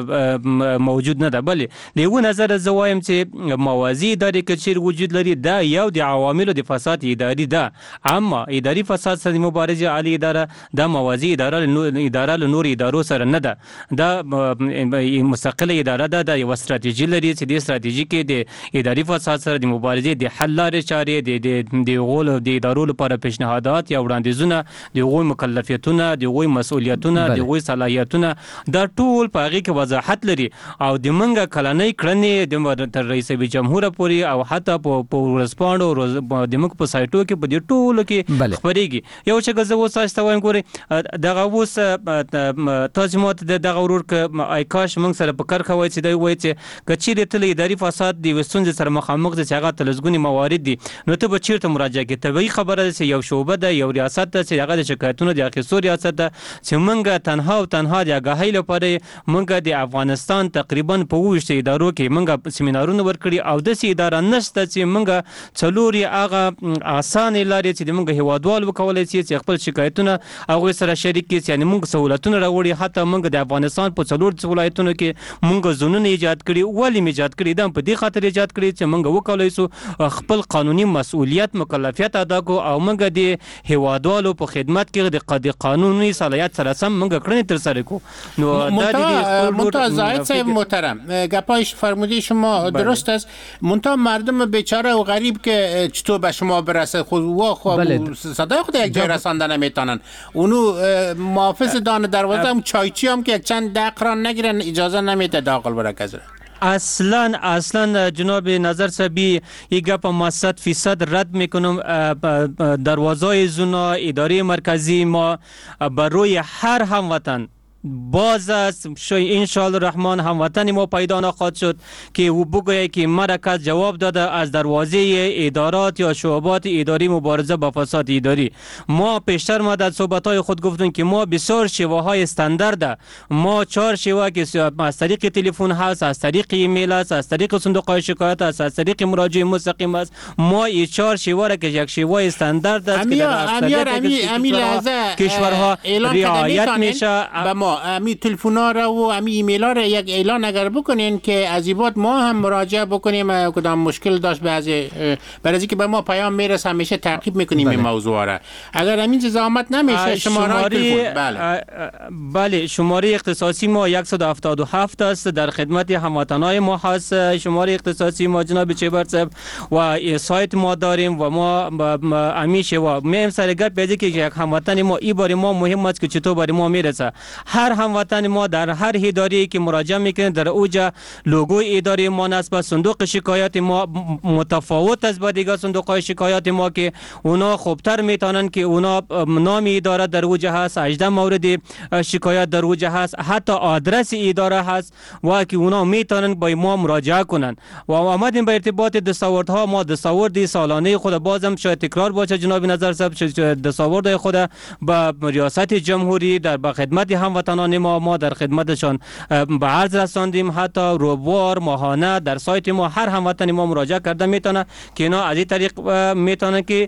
موجود نه ده. بلې د یو نظر زه وایم چې موازی ادارې که چیرې وجود لري دا یو د عواملو د فساد اداري ده، اما اداري فساد سره مبارزه عالی اداره دا موازی اداره له نور ادارو سره نه ده، دا مستقله اداره ده، دا یو ستراتیژي لري چې د ستراتیژي کې د اداري فساد سره د مبارزې د حل لارې چارې د غول د ادارو لپاره پیشنهادات یا وړاندیزونه، د غوي مکلفیتونه، د غوي مسؤلیتونه، د غوي صلاحیتونه، دا ټول په هغه کې وضاحت لري او د منګه کلنۍ کړنې د تر رئیس جمهور پورې او حتی په ورسپاندو د موږ په سایټو کې په دې ټولو کې خبرېږي. یو چې غزه اوس تاسو ته وایم ګورئ دغه اوس تاسو ماته دغه ورور ک ایکاش موږ سره په کار کوي چې دوی وایي چې کچېرې تل اداري فساد د وسونځ سره مخامخ دي چې هغه تلزګونی موارد دي، نو ته به چیرته مراجعه کې طبيعي خبره ده چې یو شوبه ده، یو ریاست ده چې هغه د شکایتونو د اخیستو ریاست ده چې موږ تنها او تنها د آگاهۍ لپاره موږ د افغانستان تقریبا په 20 ادارو کې موږ سیمینارونه ورکړي او د سي اداره نشته چې موږ څلوري هغه اسانه لارې چې موږ هیوادوال وکولای شي چې خپل شکایتونه هغه سره شریک کړي، یعنی موږ سہولتونه راوړي. حتی موږ د افغانستان په څلور ولایتونو کې موږ زونونه ایجاد کړي، ولې ایجاد کړي دا په دې خاطر ایجاد کړي چې موږ وکولای شو خپل قانوني مسؤلیت مکلفیت ادا کو او موږ د هیوادوالو په خدمت کې د قانوني صلاحیت سره سم موږ کړنې تر سره کو. نو منتها زاهد صاحب محترم گپایش فرمودی شما درست است، منتها مردم بیچاره و غریب که چطور به شما برسه خود صدای خود یک جای رسانده نمیتونن، اونو محافظ دان دروازه هم چایچی هم که یک چند دقیقه نگیرن اجازه نمیده داخل بره کسی. اصلا جناب نظر صاحبی یک گپ ما 100% رد میکنم. دروازه زونا اداره مرکزی ما بر روی هر هموطن باز است، ان شاء الله الرحمن هموطن ما پیدا نخواهد شد که او بگوید که مرکز جواب داده از دروازه ادارات یا شعبات اداری مبارزه با فساد اداری. ما پیشتر ما در صحبت‌های خود گفتیم که ما بسیار شیوه‌های استاندارد، ما 4 شیوه که از طریق تلفن هست، از طریق ایمیل است، از طریق صندوق شکایت است، از طریق مراجعه مستقیم است. ما این 4 شیوه را که یک شیوه استاندارد است که در اکثریت کشورها رعایت میشه. امی تلفونا را و امی ایمیل ها را یک اعلان اگر بکنین که از این بعد ما هم مراجعه بکنیم کدام مشکل داشت برای که به ما پیام میرسه همیشه تعقیب میکنیم این موضوع را. اگر همین زحمت نمیشه شماره تلفن بله شماره اختصاصی ما 177 است، در خدمت هموطنای ما هست شماره اختصاصی ما جناب چیبر صاحب و سایت ما داریم و ما همیشه و میم سرگرد پیدا که یک هموطن ما این بار ما مهم است که چطور برای ما میرسه. هر هموطن ما در هر اداره که مراجعه میکنه در اوجا لوگو اداره ما نسبت صندوق شکایات ما متفاوت است با دیگر صندوق شکایات ما که اونا خوبتر میتونن که اونا نام اداره در اوجا هست، 18 مورد شکایت در اوجا هست، حتی آدرس اداره هست و که اونا میتونن با ما مراجعه کنن. و آمدیم به ارتباط دستاوردها. ما دستاورد سالانه خود بازم شاید تکرار باشه جناب نظر صاحب، دستاورد خود با ریاست جمهوری در خدمت هموطنان ما در خدمتشان به عرض رساندیم. حتی روزوار ماهانه در سایت ما هر هموطن ما مراجعه کرده میتونه که اینا از این طریق میتونه که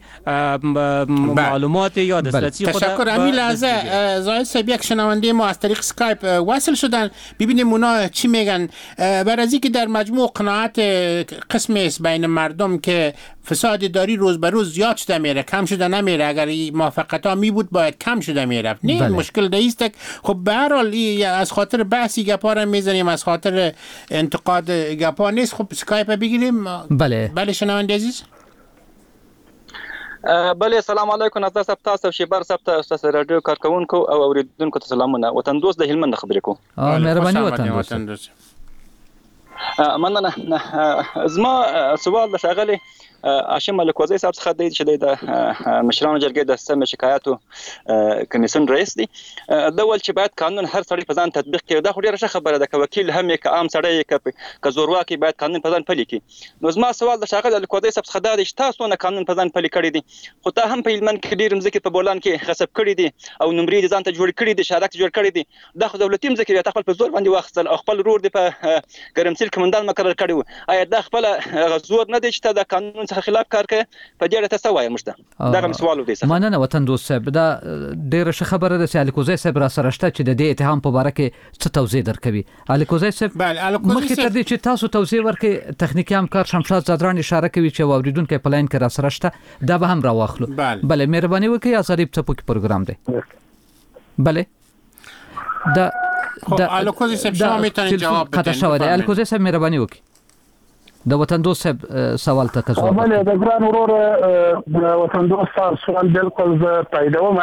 معلومات یا دسترسی خود. تشکر. همین لحظه زاهد صاحب یک شنونده ما از طریق اسکایپ وصل شدن، ببینیم اونا چی میگن. برای اینکه در مجموع قناعت قسمی است بین مردم که فساد اداری روز به روز زیاد شده میره، کم شده نمیره. اگر موافقت ها می بود باید کم شده میرفت. نه بله. مشکل دیست. خب به هر حال از خاطر بحثی گپا را میزنیم، از خاطر انتقاد گپا نیست. خب اسکایپ بگیریم. بله شنونده عزیز. بله سلام علیکم نظر صاحب، تاسو شیبر صاحب تاسو رادیو کارکونکو او اوریدونکو ته سلامونه. وطن دوست د هلمند خبرې کو. مهرباني وطن دوست. مننه. زما سوال د شاغلي هاشم ملکوزی صاحب څخه دی چې د مشرانو جرګې د سم شکایاتو کمیسیون رئیس دی. دا ول چې باید قانون هر سړی په ځان تطبیق کړي. دا خو ډیره ښه خبره ده که وکیل هم یې که عام سړی یې که زورواکي باید قانون په ځان پلي کړي. نو زما سوال د ښاغلي ملکوزی صاحب څخه دا دی چې تاسو نه قانون په ځان پلي کړی دي، خو تا هم په هلمند کې ډېرې مځکې په بولان کې غصب کړي دي او نمرې دې ځان ته جوړ کړي دي، شارک جوړ کړي دي. دا خو دولتي مځکې دي، تا خپل په زور باندې واخیستل او خپل رور دې په ګرمسیر کې قانوندان مقرر کړی و. آیا دا خپل غزور نه دی چې ته د قانون څخه خلاف کار کوي؟ په دې اړه تاسو وایي موږ ته دا کوم سوال دی. مننه وطن دوست صاحب، دا ډیره ښه خبره ده چې الکوزی صاحب را سره شته چې د دې اتهام په اړه کې څه توضیح درکوي. الکوزی صاحب مخکې تر دې چې تاسو توضیح ورکړئ، تخنیکی همکار شمشاد زادران اشاره کوي چې اوریدونکو په لاین کې را سره شته، دا به هم راواخلو. بله مهرباني وکړئ. آزادی څپوکي پروګرام دی. بله خب الکوزی صاحب شما میتونید جواب بدید. الکوزی صاحب مهرباني وکړئ. د وطن دوست صاحب سوال ته کزو. بله د ګران ورور د وطن دوست سوال بالکل زه تاییدوم.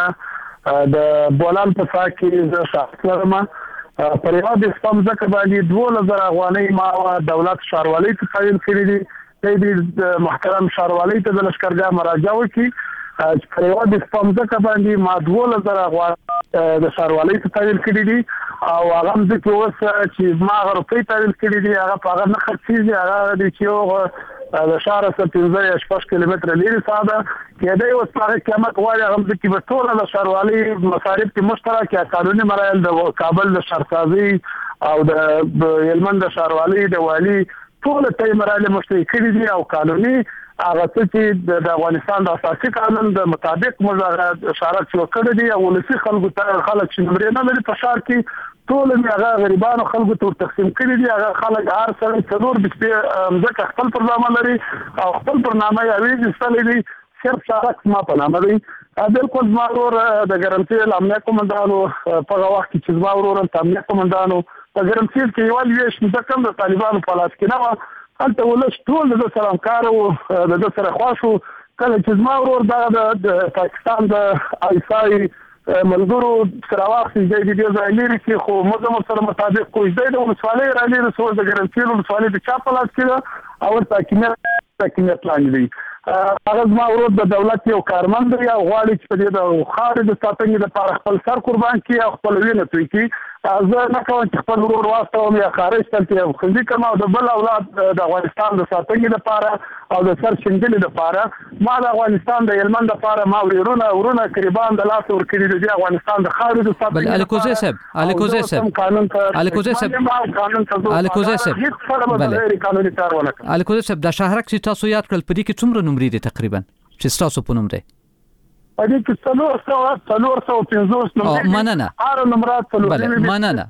د بولان په سا کې زه شخص لرم. پر یو د سپم ځکه باندې 2000 افغانۍ ما دولت ښاروالۍ ته تحویل کړي دي. د محترم ښاروالۍ ته د لښکرګاه مراجعه وکړي. پر یو د سپم ځکه باندې ما 2000 افغانۍ د ښاروالۍ ته تحویل کړي دي او هغه هم ځکه اوس چې ما هغه روپۍ تحویل کړي دي هغه په هغه نه خرڅېږي. هغه د چې یو د ښاره څخه 15 کیلومتره لرې ساده کېدی اوس په هغه قیمت غواړي. هغه ځکه به ټوله د ښاروالۍ مصارف کې مشترک یا قانوني مراحل د کابل د ښارسازي او د هلمند د ښاروالۍ د والي ټول ته مراحل مشترک کړي دي او قانوني هغه چې د افغانستان د اساسي قانون د مطابق موږ اشاره وکړه دي. او ولسی خلکو ته خلک چې نمرې نه لري په ښار کې ټول هغه غریبانو خلکو ته تقسیم کړي دي. هغه خلک هر څه څلور ځکه خپل برنامه لري او خپل برنامه یې ویستلې دي. صرف شارک ما په نامه دی. بالکل زما ورور د ګرمسیر امنیت قومندانو په هغه وخت کې چې زما ورور د امنیت قومندانو په ګرمسیر کې یو لوی شمېر کم د طالبانو په لاس کې نه و. هلته ولس ټول د سره همکار وو، د سره خوښ وو. کله چې زما ورور د پاکستان د آیسای ملګرو سره واخلي د دې ځای لري چې خو موږ سره مطابق کوژدې د ولسوالۍ را لري سو د ګرمسیر ولسوالۍ د چا په لاس کې او تاکیمت لاندې دی. هغه زما ورور د دولت یو کارمند دی او غواړي چې په دې د خارج د ساتنې لپاره خپل سر قربان کړي او خپل وینه توی کړي. زه نه کوم چې خپل ورور واستوم یا خارج ته یو خوندي کړم او د بل اولاد د افغانستان د ساتنې لپاره او د سر شندلې لپاره ما د افغانستان د هلمند لپاره ما ورونه قریبان د لاس ورکړي دي افغانستان د خارج د ساتنې. بل الکوزی صاحب د شهرک چې تاسو یاد کړل په دې کې څومره نمرې دي تقریبا چې تاسو په نوم دی؟ په دې کې 450 نمرې. مننه. هر نمرات بله مننه.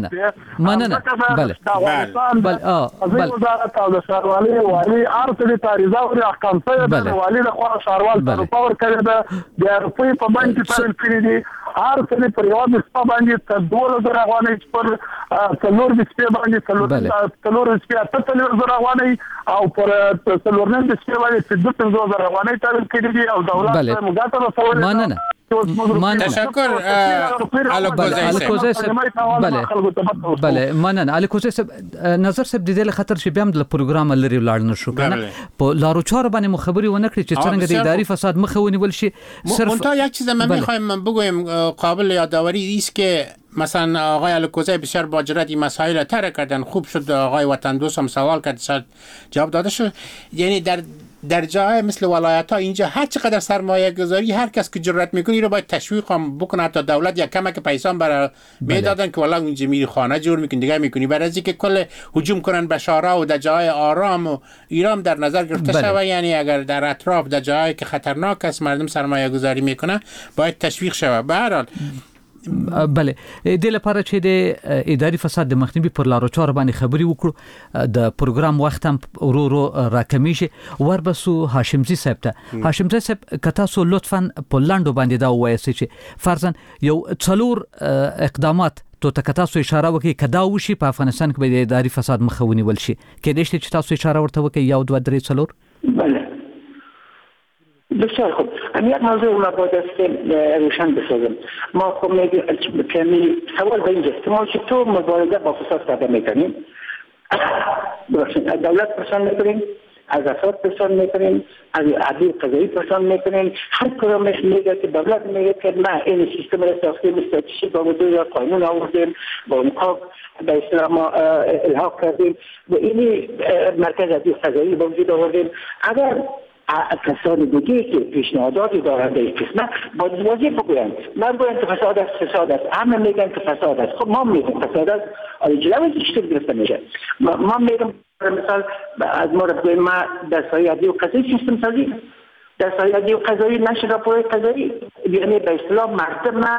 بله وزارت او د ښاروالۍ والي هر څه د تاریخ او احکام سره د والي له خوا ښاروال ته پاور کړی ده. د روپۍ په باندې تحویل کړي دي. هر څه په یو د باندې تر 2000 افغانۍ پر څلور د سپې باندې څلور د سپې 8000 افغانۍ او پر څلور نه د سپې باندې 2000 افغانۍ تحویل کړي دي او دولت مګاټه مننه. تشکر الکوزی صاحب. بله مننه. الکوزی صاحب نظر صاحب د دې خطر چې بیا هم د پروګرام لري ولاړ نشو کنه په لارو چارو باندې مخبري ونه کړی چې څنګه د اداري فساد مخه ونیول شي. صرف منتها یک چیز من میخوایم بگویم قابل یادآوری است که مثلا آقای الکوزی بسیار با جرأت این مسائل طرح کردن. خوب شد آقای وطن دوست هم سوال کرد شاید جواب داده شد. یعنی در جای مثل ولایت ها اینجا هر چقدر سرمایه گذاری هر کس که جرأت میکنه رو باید تشویق هم بکنه. حتی دولت یا کمک پیسان برای میدادن که والله اونجا میری خانه جور میکنی دیگه میکنی برای از اینکه کل هجوم کنن به شارع و در جای آرام و ایران در نظر گرفته شود. یعنی اگر در اطراف در جایی که خطرناک است مردم سرمایه گذاری میکنه باید تشویق شود. به هر حال بله د لپاره چې د اداري فساد د مخنیوي پر لارو چارو باندې خبري وکړو د پروګرام وخت هم ورو راکمیږي. وربسو هاشمزي صاحب ته. هاشمزي صاحب کتا سو لطفاً په لاندو باندې دا وایي چې فرضاً یو څلور اقدامات تو تاسو اشاره وکړي کدا وشي په افغانستان کې د اداري فساد مخه ونیول شي کېدای شي چې تاسو اشاره ورته وکړي یو دوه درې څلور. بله بسیار خوب. یک موضوع ما باید است که روشن بسازم. ما خب میگیم سوال به اینجاست ما چطور مبارزه با فساد پیدا میکنیم. از دولت پرسان میکنیم، از افراد پرسان میکنیم، از عدل قضایی پرسان میکنیم. هر کدام میگه که دولت میگه که ما این سیستم را ساختیم استراتژی با وجود قانون آوردیم با نقاب به اسلام الحاق کردیم و اینی مرکز عدل قضایی با وجود آوردیم. اگر کسان دیگه که پیشنهاداتی دارند در این قسمت باید واضح بگویند. نگویند که فساد است. همه میگن که فساد است. خب ما میگیم فساد است. جلوی چطور گرفته میشه؟ ما میگم مثال از مورد ما در سایه عدلی و قضایی سیستم سازی، در سایه عدلی و قضایی نشر راپور قضایی، یعنی به اصطلاح مردم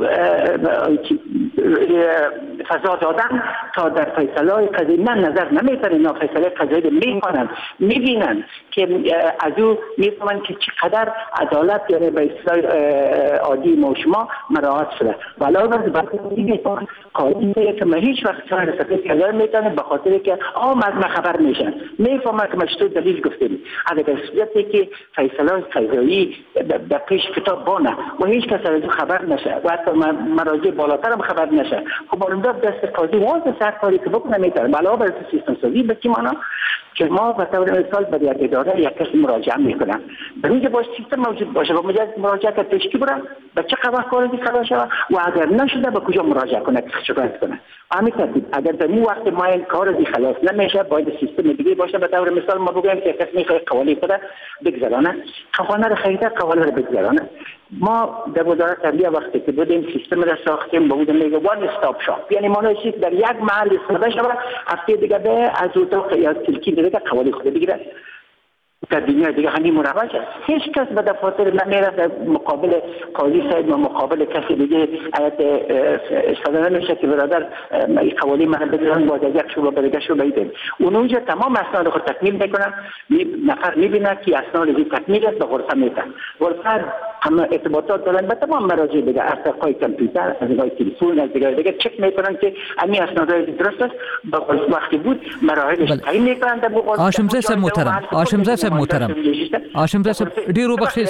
فضا دادن تا در فیصله قضایی نظر نمیتن، اینا فیصله قضایی میکنن، میبینن که از او میفهمن که چقدر عدالت یعنی به اصطلاح عادی ما شما مراعات شده. ولی بعد دیگه قاضی که ما هیچ وقت سر رسید قضایی میتونه به خاطر که ما خبر میشن، میفهمن که مشروط دلیل گفتیم. اگر در صورتی که فیصله قضایی در پیش کتاب بانه و هیچ کس از خبر نشه و حتی مراجع بالاتر هم خبر نشه، خب اونجا دست قاضی واضح سر کاری که بکنه میتونه. علاوه بر سیستم سازی به چی معنا که ما به طور مثال به یک اداره یک کس مراجعه میکنن، در اینجا باید سیستم موجود باشه و مجرد مراجعه که پیشکی بره به چه قدر کاری خلاص شود و اگر نشده به کجا مراجعه کنه که شکایت کنه. همین ترتیب اگر در این وقت ما این کار دی خلاص نمیشه باید سیستم دیگه باشه. به طور مثال ما بگویم که کس میخواد قوالی خود بگذرانه، قوانین خریده قوالی رو بگذرانه. ما در وزارت عدلیه وقتی که بودیم سیستم را ساختیم، بود میگه وان استاپ شاپ، یعنی معنیش در یک محل استفاده شود، هفته دیگه به از اتاق یا کلکی دیگه قوالی خود بگیره. در دنیا دیگه همین مروج است. هیچ کس به دفاتر نمیره در مقابل قاضی صاحب و مقابل کسی دیگه حیات استفاده نمیشه که برادر این قوالی من بگیرن باید از یک شعبه به دیگه شعبه ایدیم. اونجا تمام اسناد خود تکمیل میکنن، نفر میبینه که اسناد این تکمیل است به غرفه میتن. غرفه همه ارتباطات دارن با تمام مراجع دیگه، از طریق کامپیوتر، از طریق تلفن، از دیگه چک میکنن که همین اسناد درست است. به وقتی بود مراحلش تعیین میکنن. هاشم صاحب محترم، هاشم صاحب ډیر وبخښئ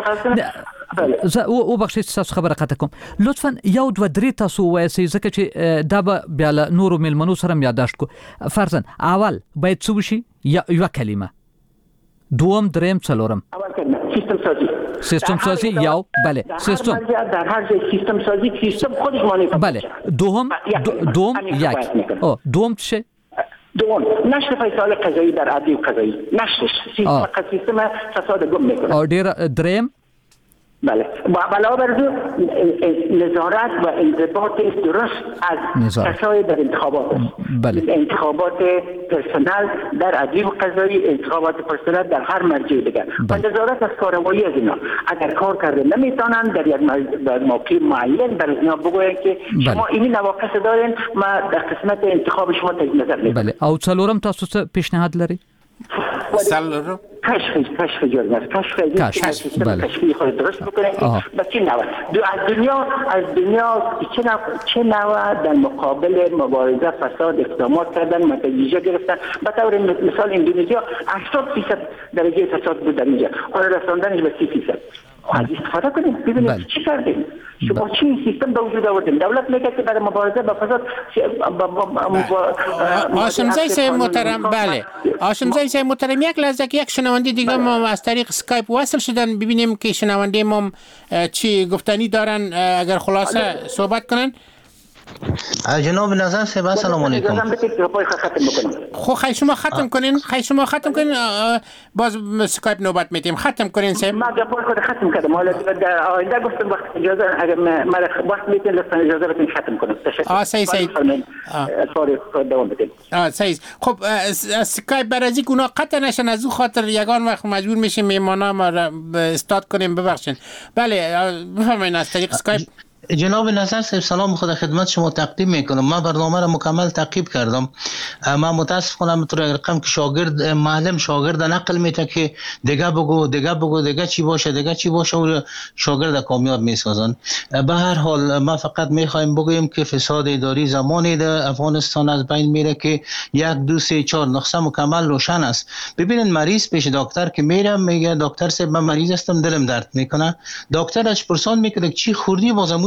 او بخښئ تاسو خبره قطع کوم. لطفا یو دوه درې تاسو وایسئ ځکه چې دا به بیا له نورو میلمنو سره یادداشت کو. فرضاً اول باید څه وشي؟ یو کلمه، دوم دریم څلورم سیستم سازی یو بله سیستم در هر جای سیستم سازی سیستم خودش معنی بله دوم یک دوم چه؟ دوم نشر فیصله قضایی در عدلی و قضایی نشرش سیستم فساد گم میکنه. ډیر دریم بله علاوه بر نظارت و انضباط درست از کسای در انتخابات انتخابات پرسنل در عدلی و قضایی، انتخابات پرسنل در هر مرجع دیگر و نظارت از کارروایی از اینا. اگر کار کرده نمیتونن در یک موقع معین بر اینا بگوین که شما این نواقص دارین، ما در قسمت انتخاب شما تجدید نظر میکنیم. بله او څلورم تاسو څه پیشنهاد لري؟ سلام کشف جرم کشف کشفی خود درست بکنه با چه نوع از دنیا چه نوع در مقابل مبارزه فساد اقدامات کردن، نتیجه گرفتن. به طور مثال اندونزیا 80% درجه فساد بود در اینجا، آن رساندنش به 30%. از استفاده کنیم ببینیم چی کردیم. شما چی سیستم به وجود آوردیم؟ دولت میگه که برای مبارزه با فساد هاشمزاده صاحب محترم، بله هاشمزاده صاحب محترم، یک لحظه که یک شنونده دیگه ما از طریق اسکایپ وصل شدن، ببینیم که شنونده ما چی گفتنی دارن، اگر خلاصه صحبت کنن. جناب نظر صاحب سلام علیکم. خب خیلی شما ختم کنین باز اسکایپ نوبت میدیم. ختم کنین صاحب. ما قبل ختم کردم، حالا در آینده گفتم وقت اجازه اگر ما وقت میتین لطفا اجازه بدین ختم کنم. تشکر. صحیح. دوام بدین. صحیح. خب اسکایپ برازی اونا قطع نشن، از اون خاطر یگان وقت مجبور میشیم میهمانا ما را استاد کنیم، ببخشید. بله بفرمایید از طریق اسکایپ. جناب نظر صاحب سلام خدا خدمت شما تقدیم میکنم. من برنامه را مکمل تعقیب کردم. من متاسفانه طور رقم که معلم شاگرد نقل میته که دیگه بگو دیگه چی باشه و شاگرد کامیاب میسازن. به هر حال ما فقط میخوایم بگویم که فساد اداری زمانی در افغانستان از بین میره که 1 2 3 4 نقطه مکمل روشن است. ببینید مریض پیش دکتر که میره میگه دکتر صاحب من مریض هستم دلم درد میکنه، دکتر اش پرسان میکنه چی خوردی، بازم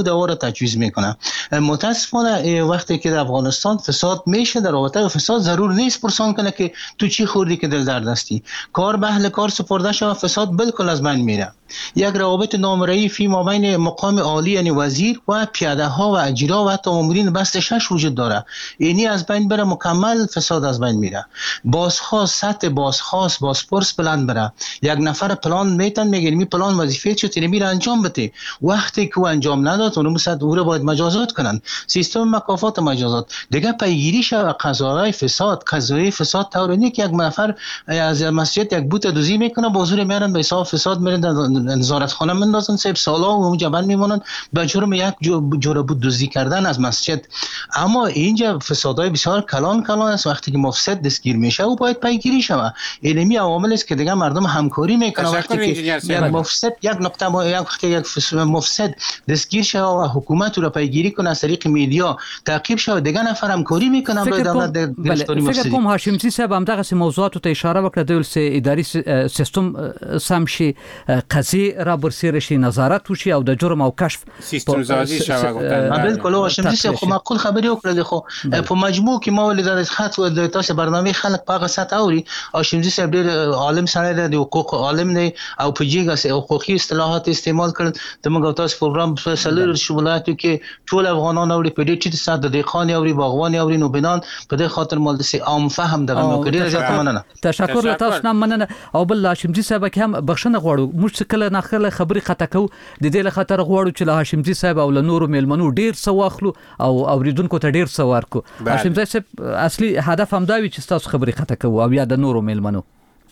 بهبود او را تجویز میکنه. متاسفانه وقتی که در افغانستان فساد میشه، در رابطه با فساد ضرور نیست پرسان کنه که تو چی خوردی که دل درد هستی. کار به اهل کار سپرده شود، فساد بالکل از بین میره. یک روابط نامرئی فی ما بین مقام عالی یعنی وزیر و پیاده ها و اجرا و حتی مامورین بست 6 وجود داره. اینی از بین بره، مکمل فساد از بین میره. بازخواست، سطح بازخواست، بازپرس بلند بره. یک نفر پلان میتن میگه می پلان وظیفه چه تیمی را انجام بده. وقتی که انجام نداد اون مسد او را باید مجازات کنن. سیستم مکافات مجازات دیگه پیگیری شود. قضایای فساد طور نیست که یک نفر از مسجد یک بوت دوزی میکنه، با حضور میارن به حساب فساد میرن نظارت خانه مندازن، سه سالا و اونجا بند میمونن به جرم یک جور بود دزدی کردن از مسجد. اما اینجا فسادهای بسیار کلان است. وقتی که مفسد دستگیر میشه و باید پیگیری شود. اینمی عوامل است که دیگه مردم همکاری میکنن. وقتی که یک مفسد یک مفسد دستگیر شود و حکومت رو پیگیری کنه از طریق میدیا تعقیب شود، دیگه نفر همکاری میکنن با دولت گرفتاری مفسدی. فکر کوم هاشمزی صاحب هم دغه موضوعات ته اشاره وکړه، د اداري سیستم سم شي، قضیه را برسېره شي، نظارت وشي او د جرم او کشف سیستم سازی شوه. بالکل هاشمزی صاحب خو معقول خبرې وکړه. خو په مجموع کې ما ولې د خط او د تاسو برنامه خلک په سات اوري. هاشمزی صاحب ډېر عالم سره د حقوق عالم نه او په جګه حقوقي اصطلاحات استعمال کړل. د موږ تاسو پروګرام په سلور شمولاتو کې ټول افغانان اوري، په دې چې سات د دهقان اوري، باغوان اوري، نو بنان په دې خاطر مال د عام فهم دغه نو کړی. زه مننه، تشکر له تاسو نه مننه. او بل هاشمزی صاحب کې هم بخښنه غواړو، موږ کله نه خله خبري خطا کو د دې له خاطر غواړو چې له هاشمزی صاحب او له نورو میلمنو ډیر څه واخلو او اوریدونکو ته ډیر څه ورکو. هاشمزی صاحب اصلي هدف هم دا وي چې تاسو خبري خطا کو او یا د نورو میلمنو.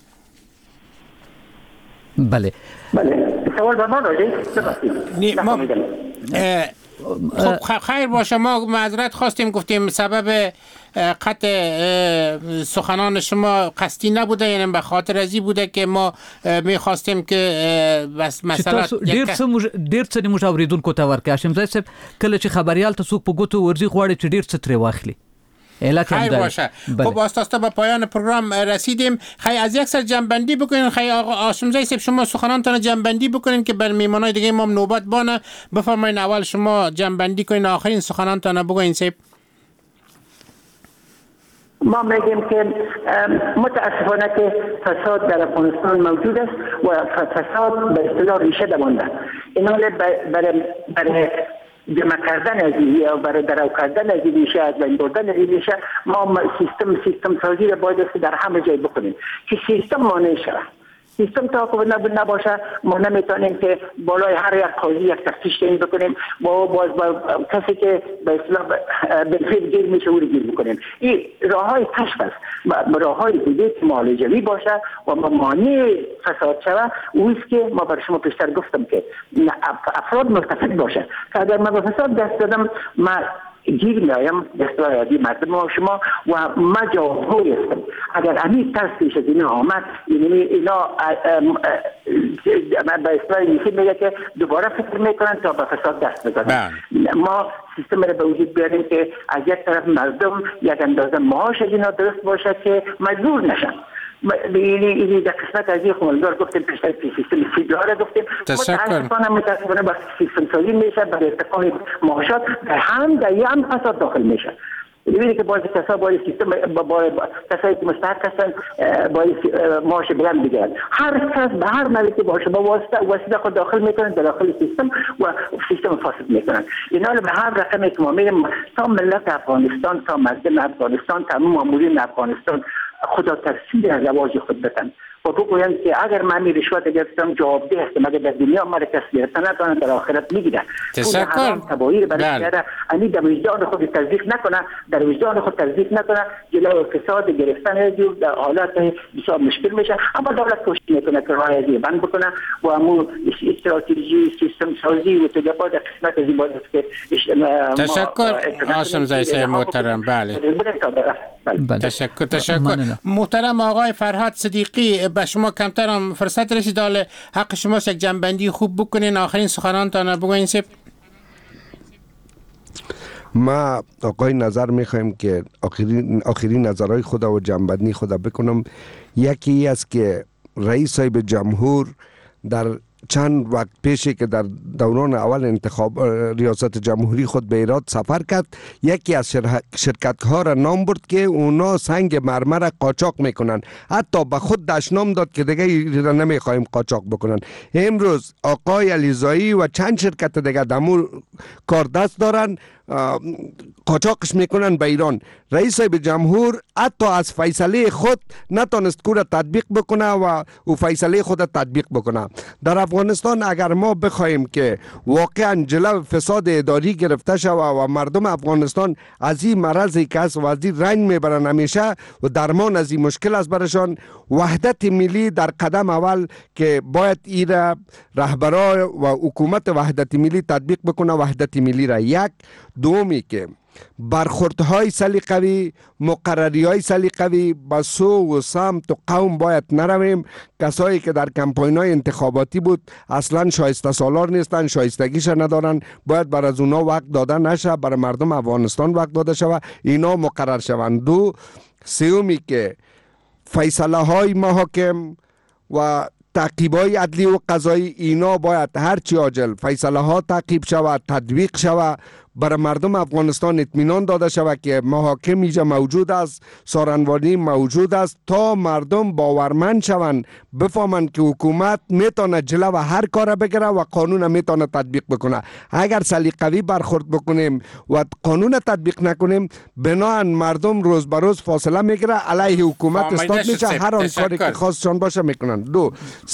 بله سوال به ما راځي. خب خیر باشه، ما معذرت خواستیم، گفتیم سبب قطع سخنان شما قصدی نبوده، یعنی به خاطر ازی بوده که ما میخواستیم که بس مثلا ډیر څه موږ اوریدونکو ته ورکړو. هاشمزی صاحب کله چې خبريال ته څوک په ګوتو ورزي غواړي چې ډیر څه ترې واخلي. خیر باشه. خب واسطه به پایان پروگرام رسیدیم. خیر از یک سر جنبندی بکنین. خیر آقا هاشمزی صاحب شما سخنانتون جنبندی بکنین که بر میمانای دیگه ما نوبت بانه. بفرمایین اول شما جنبندی کنین، آخرین سخنانتون بگوین صاحب. ما میگیم که متاسفانه که فساد در افغانستان موجود است و فساد به اصطلاح ریشه دوانده. اینا برای جمع کردن از این یا برای درو کردن از این ریشه، از بین بردن از این ریشه، ما سیستم سازی را باید در همه جای بکنیم که سیستم مانع شود. سیستم تا که نباشه ما نمیتونیم که بالای هر یک قاضی یک تفتیش این بکنیم با کسی که به اصطلاح بالفعل گیر میشه او رو گیر بکنیم. این راههای کشف است، راههای دیگه که معالجوی باشه و مانع فساد شود. اوست که ما برای شما پیشتر گفتم که افراد مستفید باشه که اگر من به فساد دست دادم ما گیر میایم دستور یادی مردم و شما و ما جوابگوی هستم. اگر همین ترس پیش از اینا آمد، اینا به اصطلاح نیسی میگه که دوباره فکر میکنن تا به فساد دست بزنن. ما سیستم را به وجود بیاریم که از یک طرف مردم یک اندازه معاش از اینا درست باشه که مجبور نشن. اینی در قسمت از این خمالدار گفتیم پیشتر سیستم فیدرال گفتیم. متاسفانه با سیستم سازی میشه برای ارتقاء معاشات در هم فساد داخل میشه. ببینید که بعضی کسا باید سیستم کسایی که مستحق هستن باید معاش بلند بگیرن. هر کس به هر نوعی که باشه با واسطه خود داخل میکنن در داخل سیستم و سیستم فاسد میکنن. اینا رو به هر رقمی که ما میریم تا ملت افغانستان، تا مردم افغانستان، تا مامورین افغانستان خدا ترسید از رواج خود بتن و بگویند که اگر من رشوت گرفتم جوابده هستم، اگر در دنیا مرا کس گرفتن نتوانم در آخرت میگیره. تشکر. تباهی برای یعنی در وجدان خود تصدیق نکنه، جلوی فساد گرفتن از در حالات بسیار مشکل میشه. اما دولت کوشش میکنه که راه ازی بند بکنه و امو استراتژی سیستم سازی و تجربات قسمت از این باید که تشکر. هاشمزی صاحب محترم. بله تشکر. محترم آقای فرهاد صدیقی، به شما کمتر هم فرصت رسید، حال حق شماست یک جنبندی خوب بکنین، آخرین سخنانتان بگوین سیب. ما آقای نظر میخوایم که آخرین نظرهای خدا و جنبندی خدا بکنم. یکی است که رئیس صاحب جمهور در چند وقت پیشی که در دوران اول انتخاب ریاست جمهوری خود به ایران سفر کرد، یکی از شرکت ها را نام برد که اونا سنگ مرمر قاچاق میکنن، حتی به خود دشنام داد که دیگه ایران نمیخوایم قاچاق بکنن. امروز آقای علیزایی و چند شرکت دیگه دمور کار دست دارن، قاچاقش میکنن به ایران. رئیس صاحب جمهور حتی از فیصله خود نتونست کور تطبیق بکنه و فیصله خود تطبیق بکنه. در افغانستان اگر ما بخوایم که واقعا جلو فساد اداری گرفته شود و مردم افغانستان از این مرضی که از وزیر رنج میبرن همیشه و درمان از این مشکل است برشان، وحدت ملی در قدم اول که باید ایره رهبران و حکومت وحدت ملی تطبیق بکنه. وحدت ملی را یک. دومی که برخوردهای سلیقوی، مقرریهای سلیقوی با سو و سمت و قوم باید نرویم. کسایی که در کمپاین‌های انتخاباتی بود اصلا شایسته سالار نیستن، شایستگیش ندارن، باید بر از اونا وقت داده نشه، برای مردم افغانستان وقت داده شود، اینا مقرر شوند. دو. سومی که فیصله های محاکم و تعقیب‌های عدلی و قضایی اینا باید هرچی عاجل فیصله ها تعقیب شود، تطبیق شود، برای مردم افغانستان اطمینان داده شود که محاکم اینجا موجود است، سارنوانی موجود است، تا مردم باورمند شوند، بفهمند که حکومت میتونه جلو هر کار بگیره و قانون میتونه تطبیق بکنه. اگر سلیقوی برخورد بکنیم و قانون تطبیق نکنیم، بناهن مردم روز به روز فاصله میگیره، علیه حکومت استاد میشه، هر آن کاری که خواستشان باشه میکنن. دو.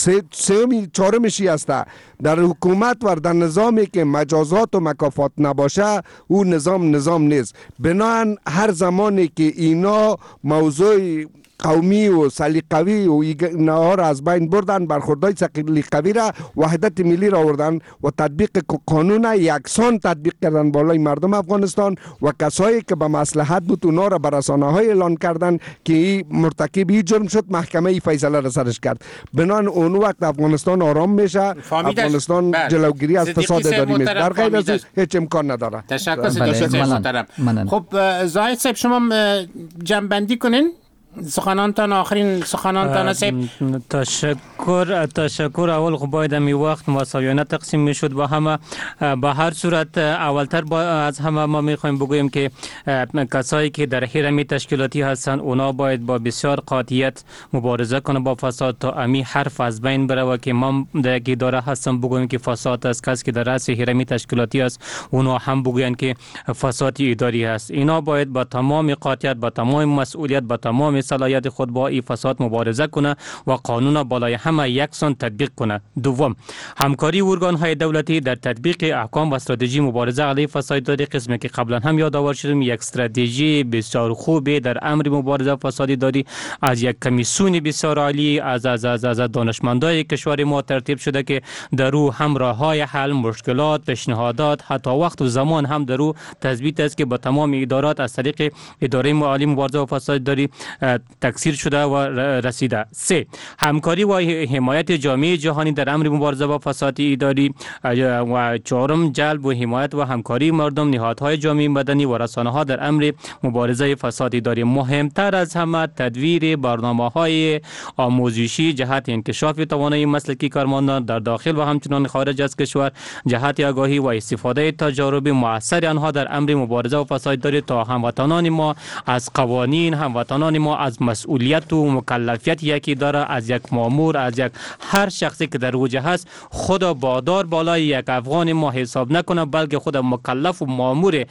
سومی چهارمشی است در حکومت و در نظامی که مجازات و مکافات نباشه، او نظام نیست. بناهن هر زمانی که اینا موضوع قومی و سلیقوی و اینها را از بین بردن، برخوردهای سلیقوی را، وحدت ملی را آوردن و تطبیق قانون یکسان تطبیق کردن بالای مردم افغانستان و کسایی که به مصلحت بود اونا را به رسانه‌های اعلان کردن که این مرتکب این جرم شد، محکمه ای فیصله را سرش کرد. بنان اون وقت افغانستان آرام میشه، افغانستان جلوگیری از فساد اداری میشه. در غیر از هیچ امکان نداره. تشکر صدیقی محترم. خب زاهد صاحب شما جنبندی کنین سخنانتان، آخرین سخنانتان صاحب. تشکر. اول خب باید می وقت مساویانه تقسیم میشد با همه. به هر صورت اولتر از همه ما میخوایم بگوییم که کسایی که در حرم تشکیلاتی هستند اونا باید با بسیار قاطعیت مبارزه کنه با فساد تا امی حرف از بین بره و که ما در یک اداره هستم بگوییم که فساد است، کسی که در رأس حرم تشکیلاتی است اونا هم بگوین که فساد اداری است. اینا باید با تمام قاطعیت، با تمام مسئولیت، با تمام صلاحیت خود با این فساد مبارزه کنه و قانون بالای همه یکسان تطبیق کنه. دوم، همکاری ارگان‌های دولتی در تطبیق احکام و استراتژی مبارزه علیه فساد اداری، قسمی که قبلا هم یادآور شدیم، یک استراتژی بسیار خوبی در امر مبارزه فساد اداری از یک کمیسیون بسیار عالی از دانشمندای کشور ما ترتیب شده که در او هم راه‌های حل مشکلات، پیشنهادات، حتی وقت و زمان هم در او تثبیت است که با تمام ادارات از طریق اداره عالی مبارزه با فساد اداری تکثیر شده و رسیده. 3. همکاری و حمایت جامعه جهانی در امر مبارزه با فساد اداری و 4. جلب و حمایت و همکاری مردم، نهادهای جامعه مدنی و رسانه‌ها در امر مبارزه فساد اداری. مهمتر از همه تدویر برنامه‌های آموزشی جهت انکشاف توانایی مسلکی کارمندان در داخل و همچنان خارج از کشور، جهت آگاهی و استفاده تجارب مؤثر آنها در امر مبارزه با فساد اداری تا هموطنان ما از قوانین، هموطنان ما از مسئولیت و مکلفیت یکی داره، از یک مامور، از یک هر شخصی که در وجه هست خود بادار بالای یک افغان ما حساب نکنه، بلکه خود مکلف و مامور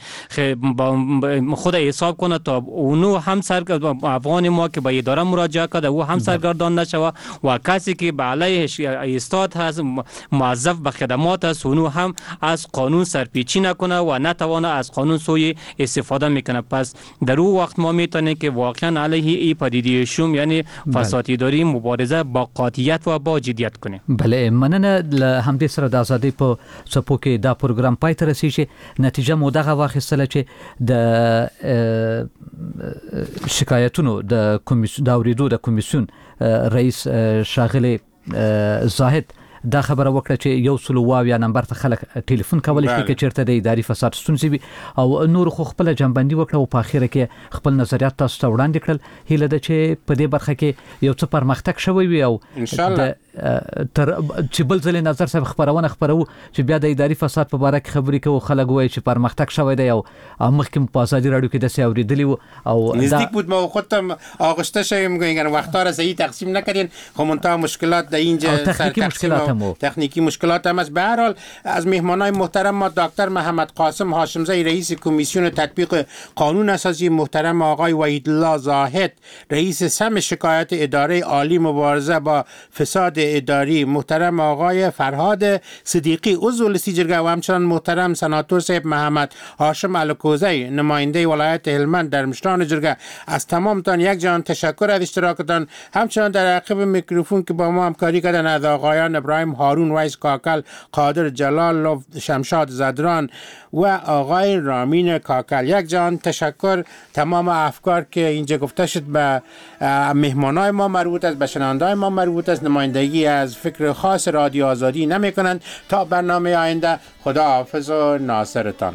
خود حساب کنه تا اونو هم افغان ما که به اداره مراجعه کرده او هم سرگردان نشوه و کسی که به علیه ایستاد هست، موظف به خدمات است، اونو هم از قانون سرپیچی نکنه و نتوانه از قانون سوی استفاده میکنه. پس در اون وقت ما میتونیم که واقعا علیه ای پدیده شوم یعنی فساد اداری مبارزه با قاطعیت و با جدیت کنیم. بله، مننه. له همدې سره د ازادي په څپو کې دا پروګرام پای ته رسیږي. نتیجه مو دغه واخیستله چې د شکایتونو د کمیسیون د اوریدو د کمیسیون رئیس ښاغلی زاهد دا خبره وکړه چې 100 نمبر ته خلک ټلیفون کولی شي چې چیرته د اداري فساد ستونزې وي او نور خو خپل جنبندي وکړه او په اخر کې خپل نظریات تاسو ته وړاندې کړل. هیله ده چې په دې برخه کې یو څه پرمختګ شوی وي او تر چې بل ځل نظر صاحب خبرونه خبرو چې بیا د اداري فساد په اړه خبرې کوي خلک وایي چې پرمختګ شوی دی او مخکې په ازادي رادیو کې د سیاوریدلی او نزدیک بود ما خودم آغشته شویم میگن وقتا را صحیح تقسیم نکردین خب منتها مشکلات در اینجا تکنیکی مشکلات هم است. به هر حال از مهمانای محترم ما دکتر محمد قاسم هاشمزی رئیس کمیسیون تطبیق قانون اساسی، محترم آقای وحیدالله زاهد رئیس سم شکایت اداره عالی مبارزه با فساد اداری، محترم آقای فرهاد صدیقی عضو لسی جرگه و همچنان محترم سناتور صاحب محمد هاشم الکوزی نماینده ولایت هلمند در مشران جرگه، از تمامتان یک جان تشکر از اشتراکتان. همچنان در عقب میکروفون که با ما همکاری کردن از آقایان ابراهیم هارون ویس کاکل، قادر جلال، شمشاد زدران و آقای رامین کاکل، یک جان تشکر. تمام افکار که اینجا گفته شد به مهمانای ما مربوط است، به شنوندگان ما مربوط است، نمایندگی از فکر خاص رادیو آزادی نمی کنند. تا برنامه آینده خدا حافظ و ناصرتان.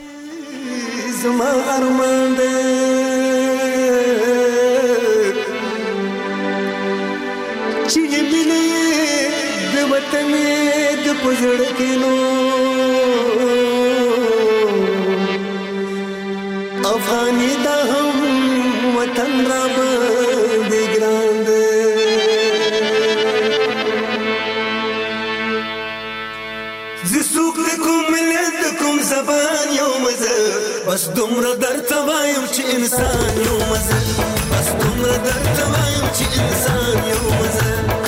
افغانی دا هم وطن را باندې ګران دی زه څوک د کوم ملت د کوم زبان یو مذهب بس دومره درته وایم چې انسان یو مذهب بس دومره درته وایم چې انسان یو مذهب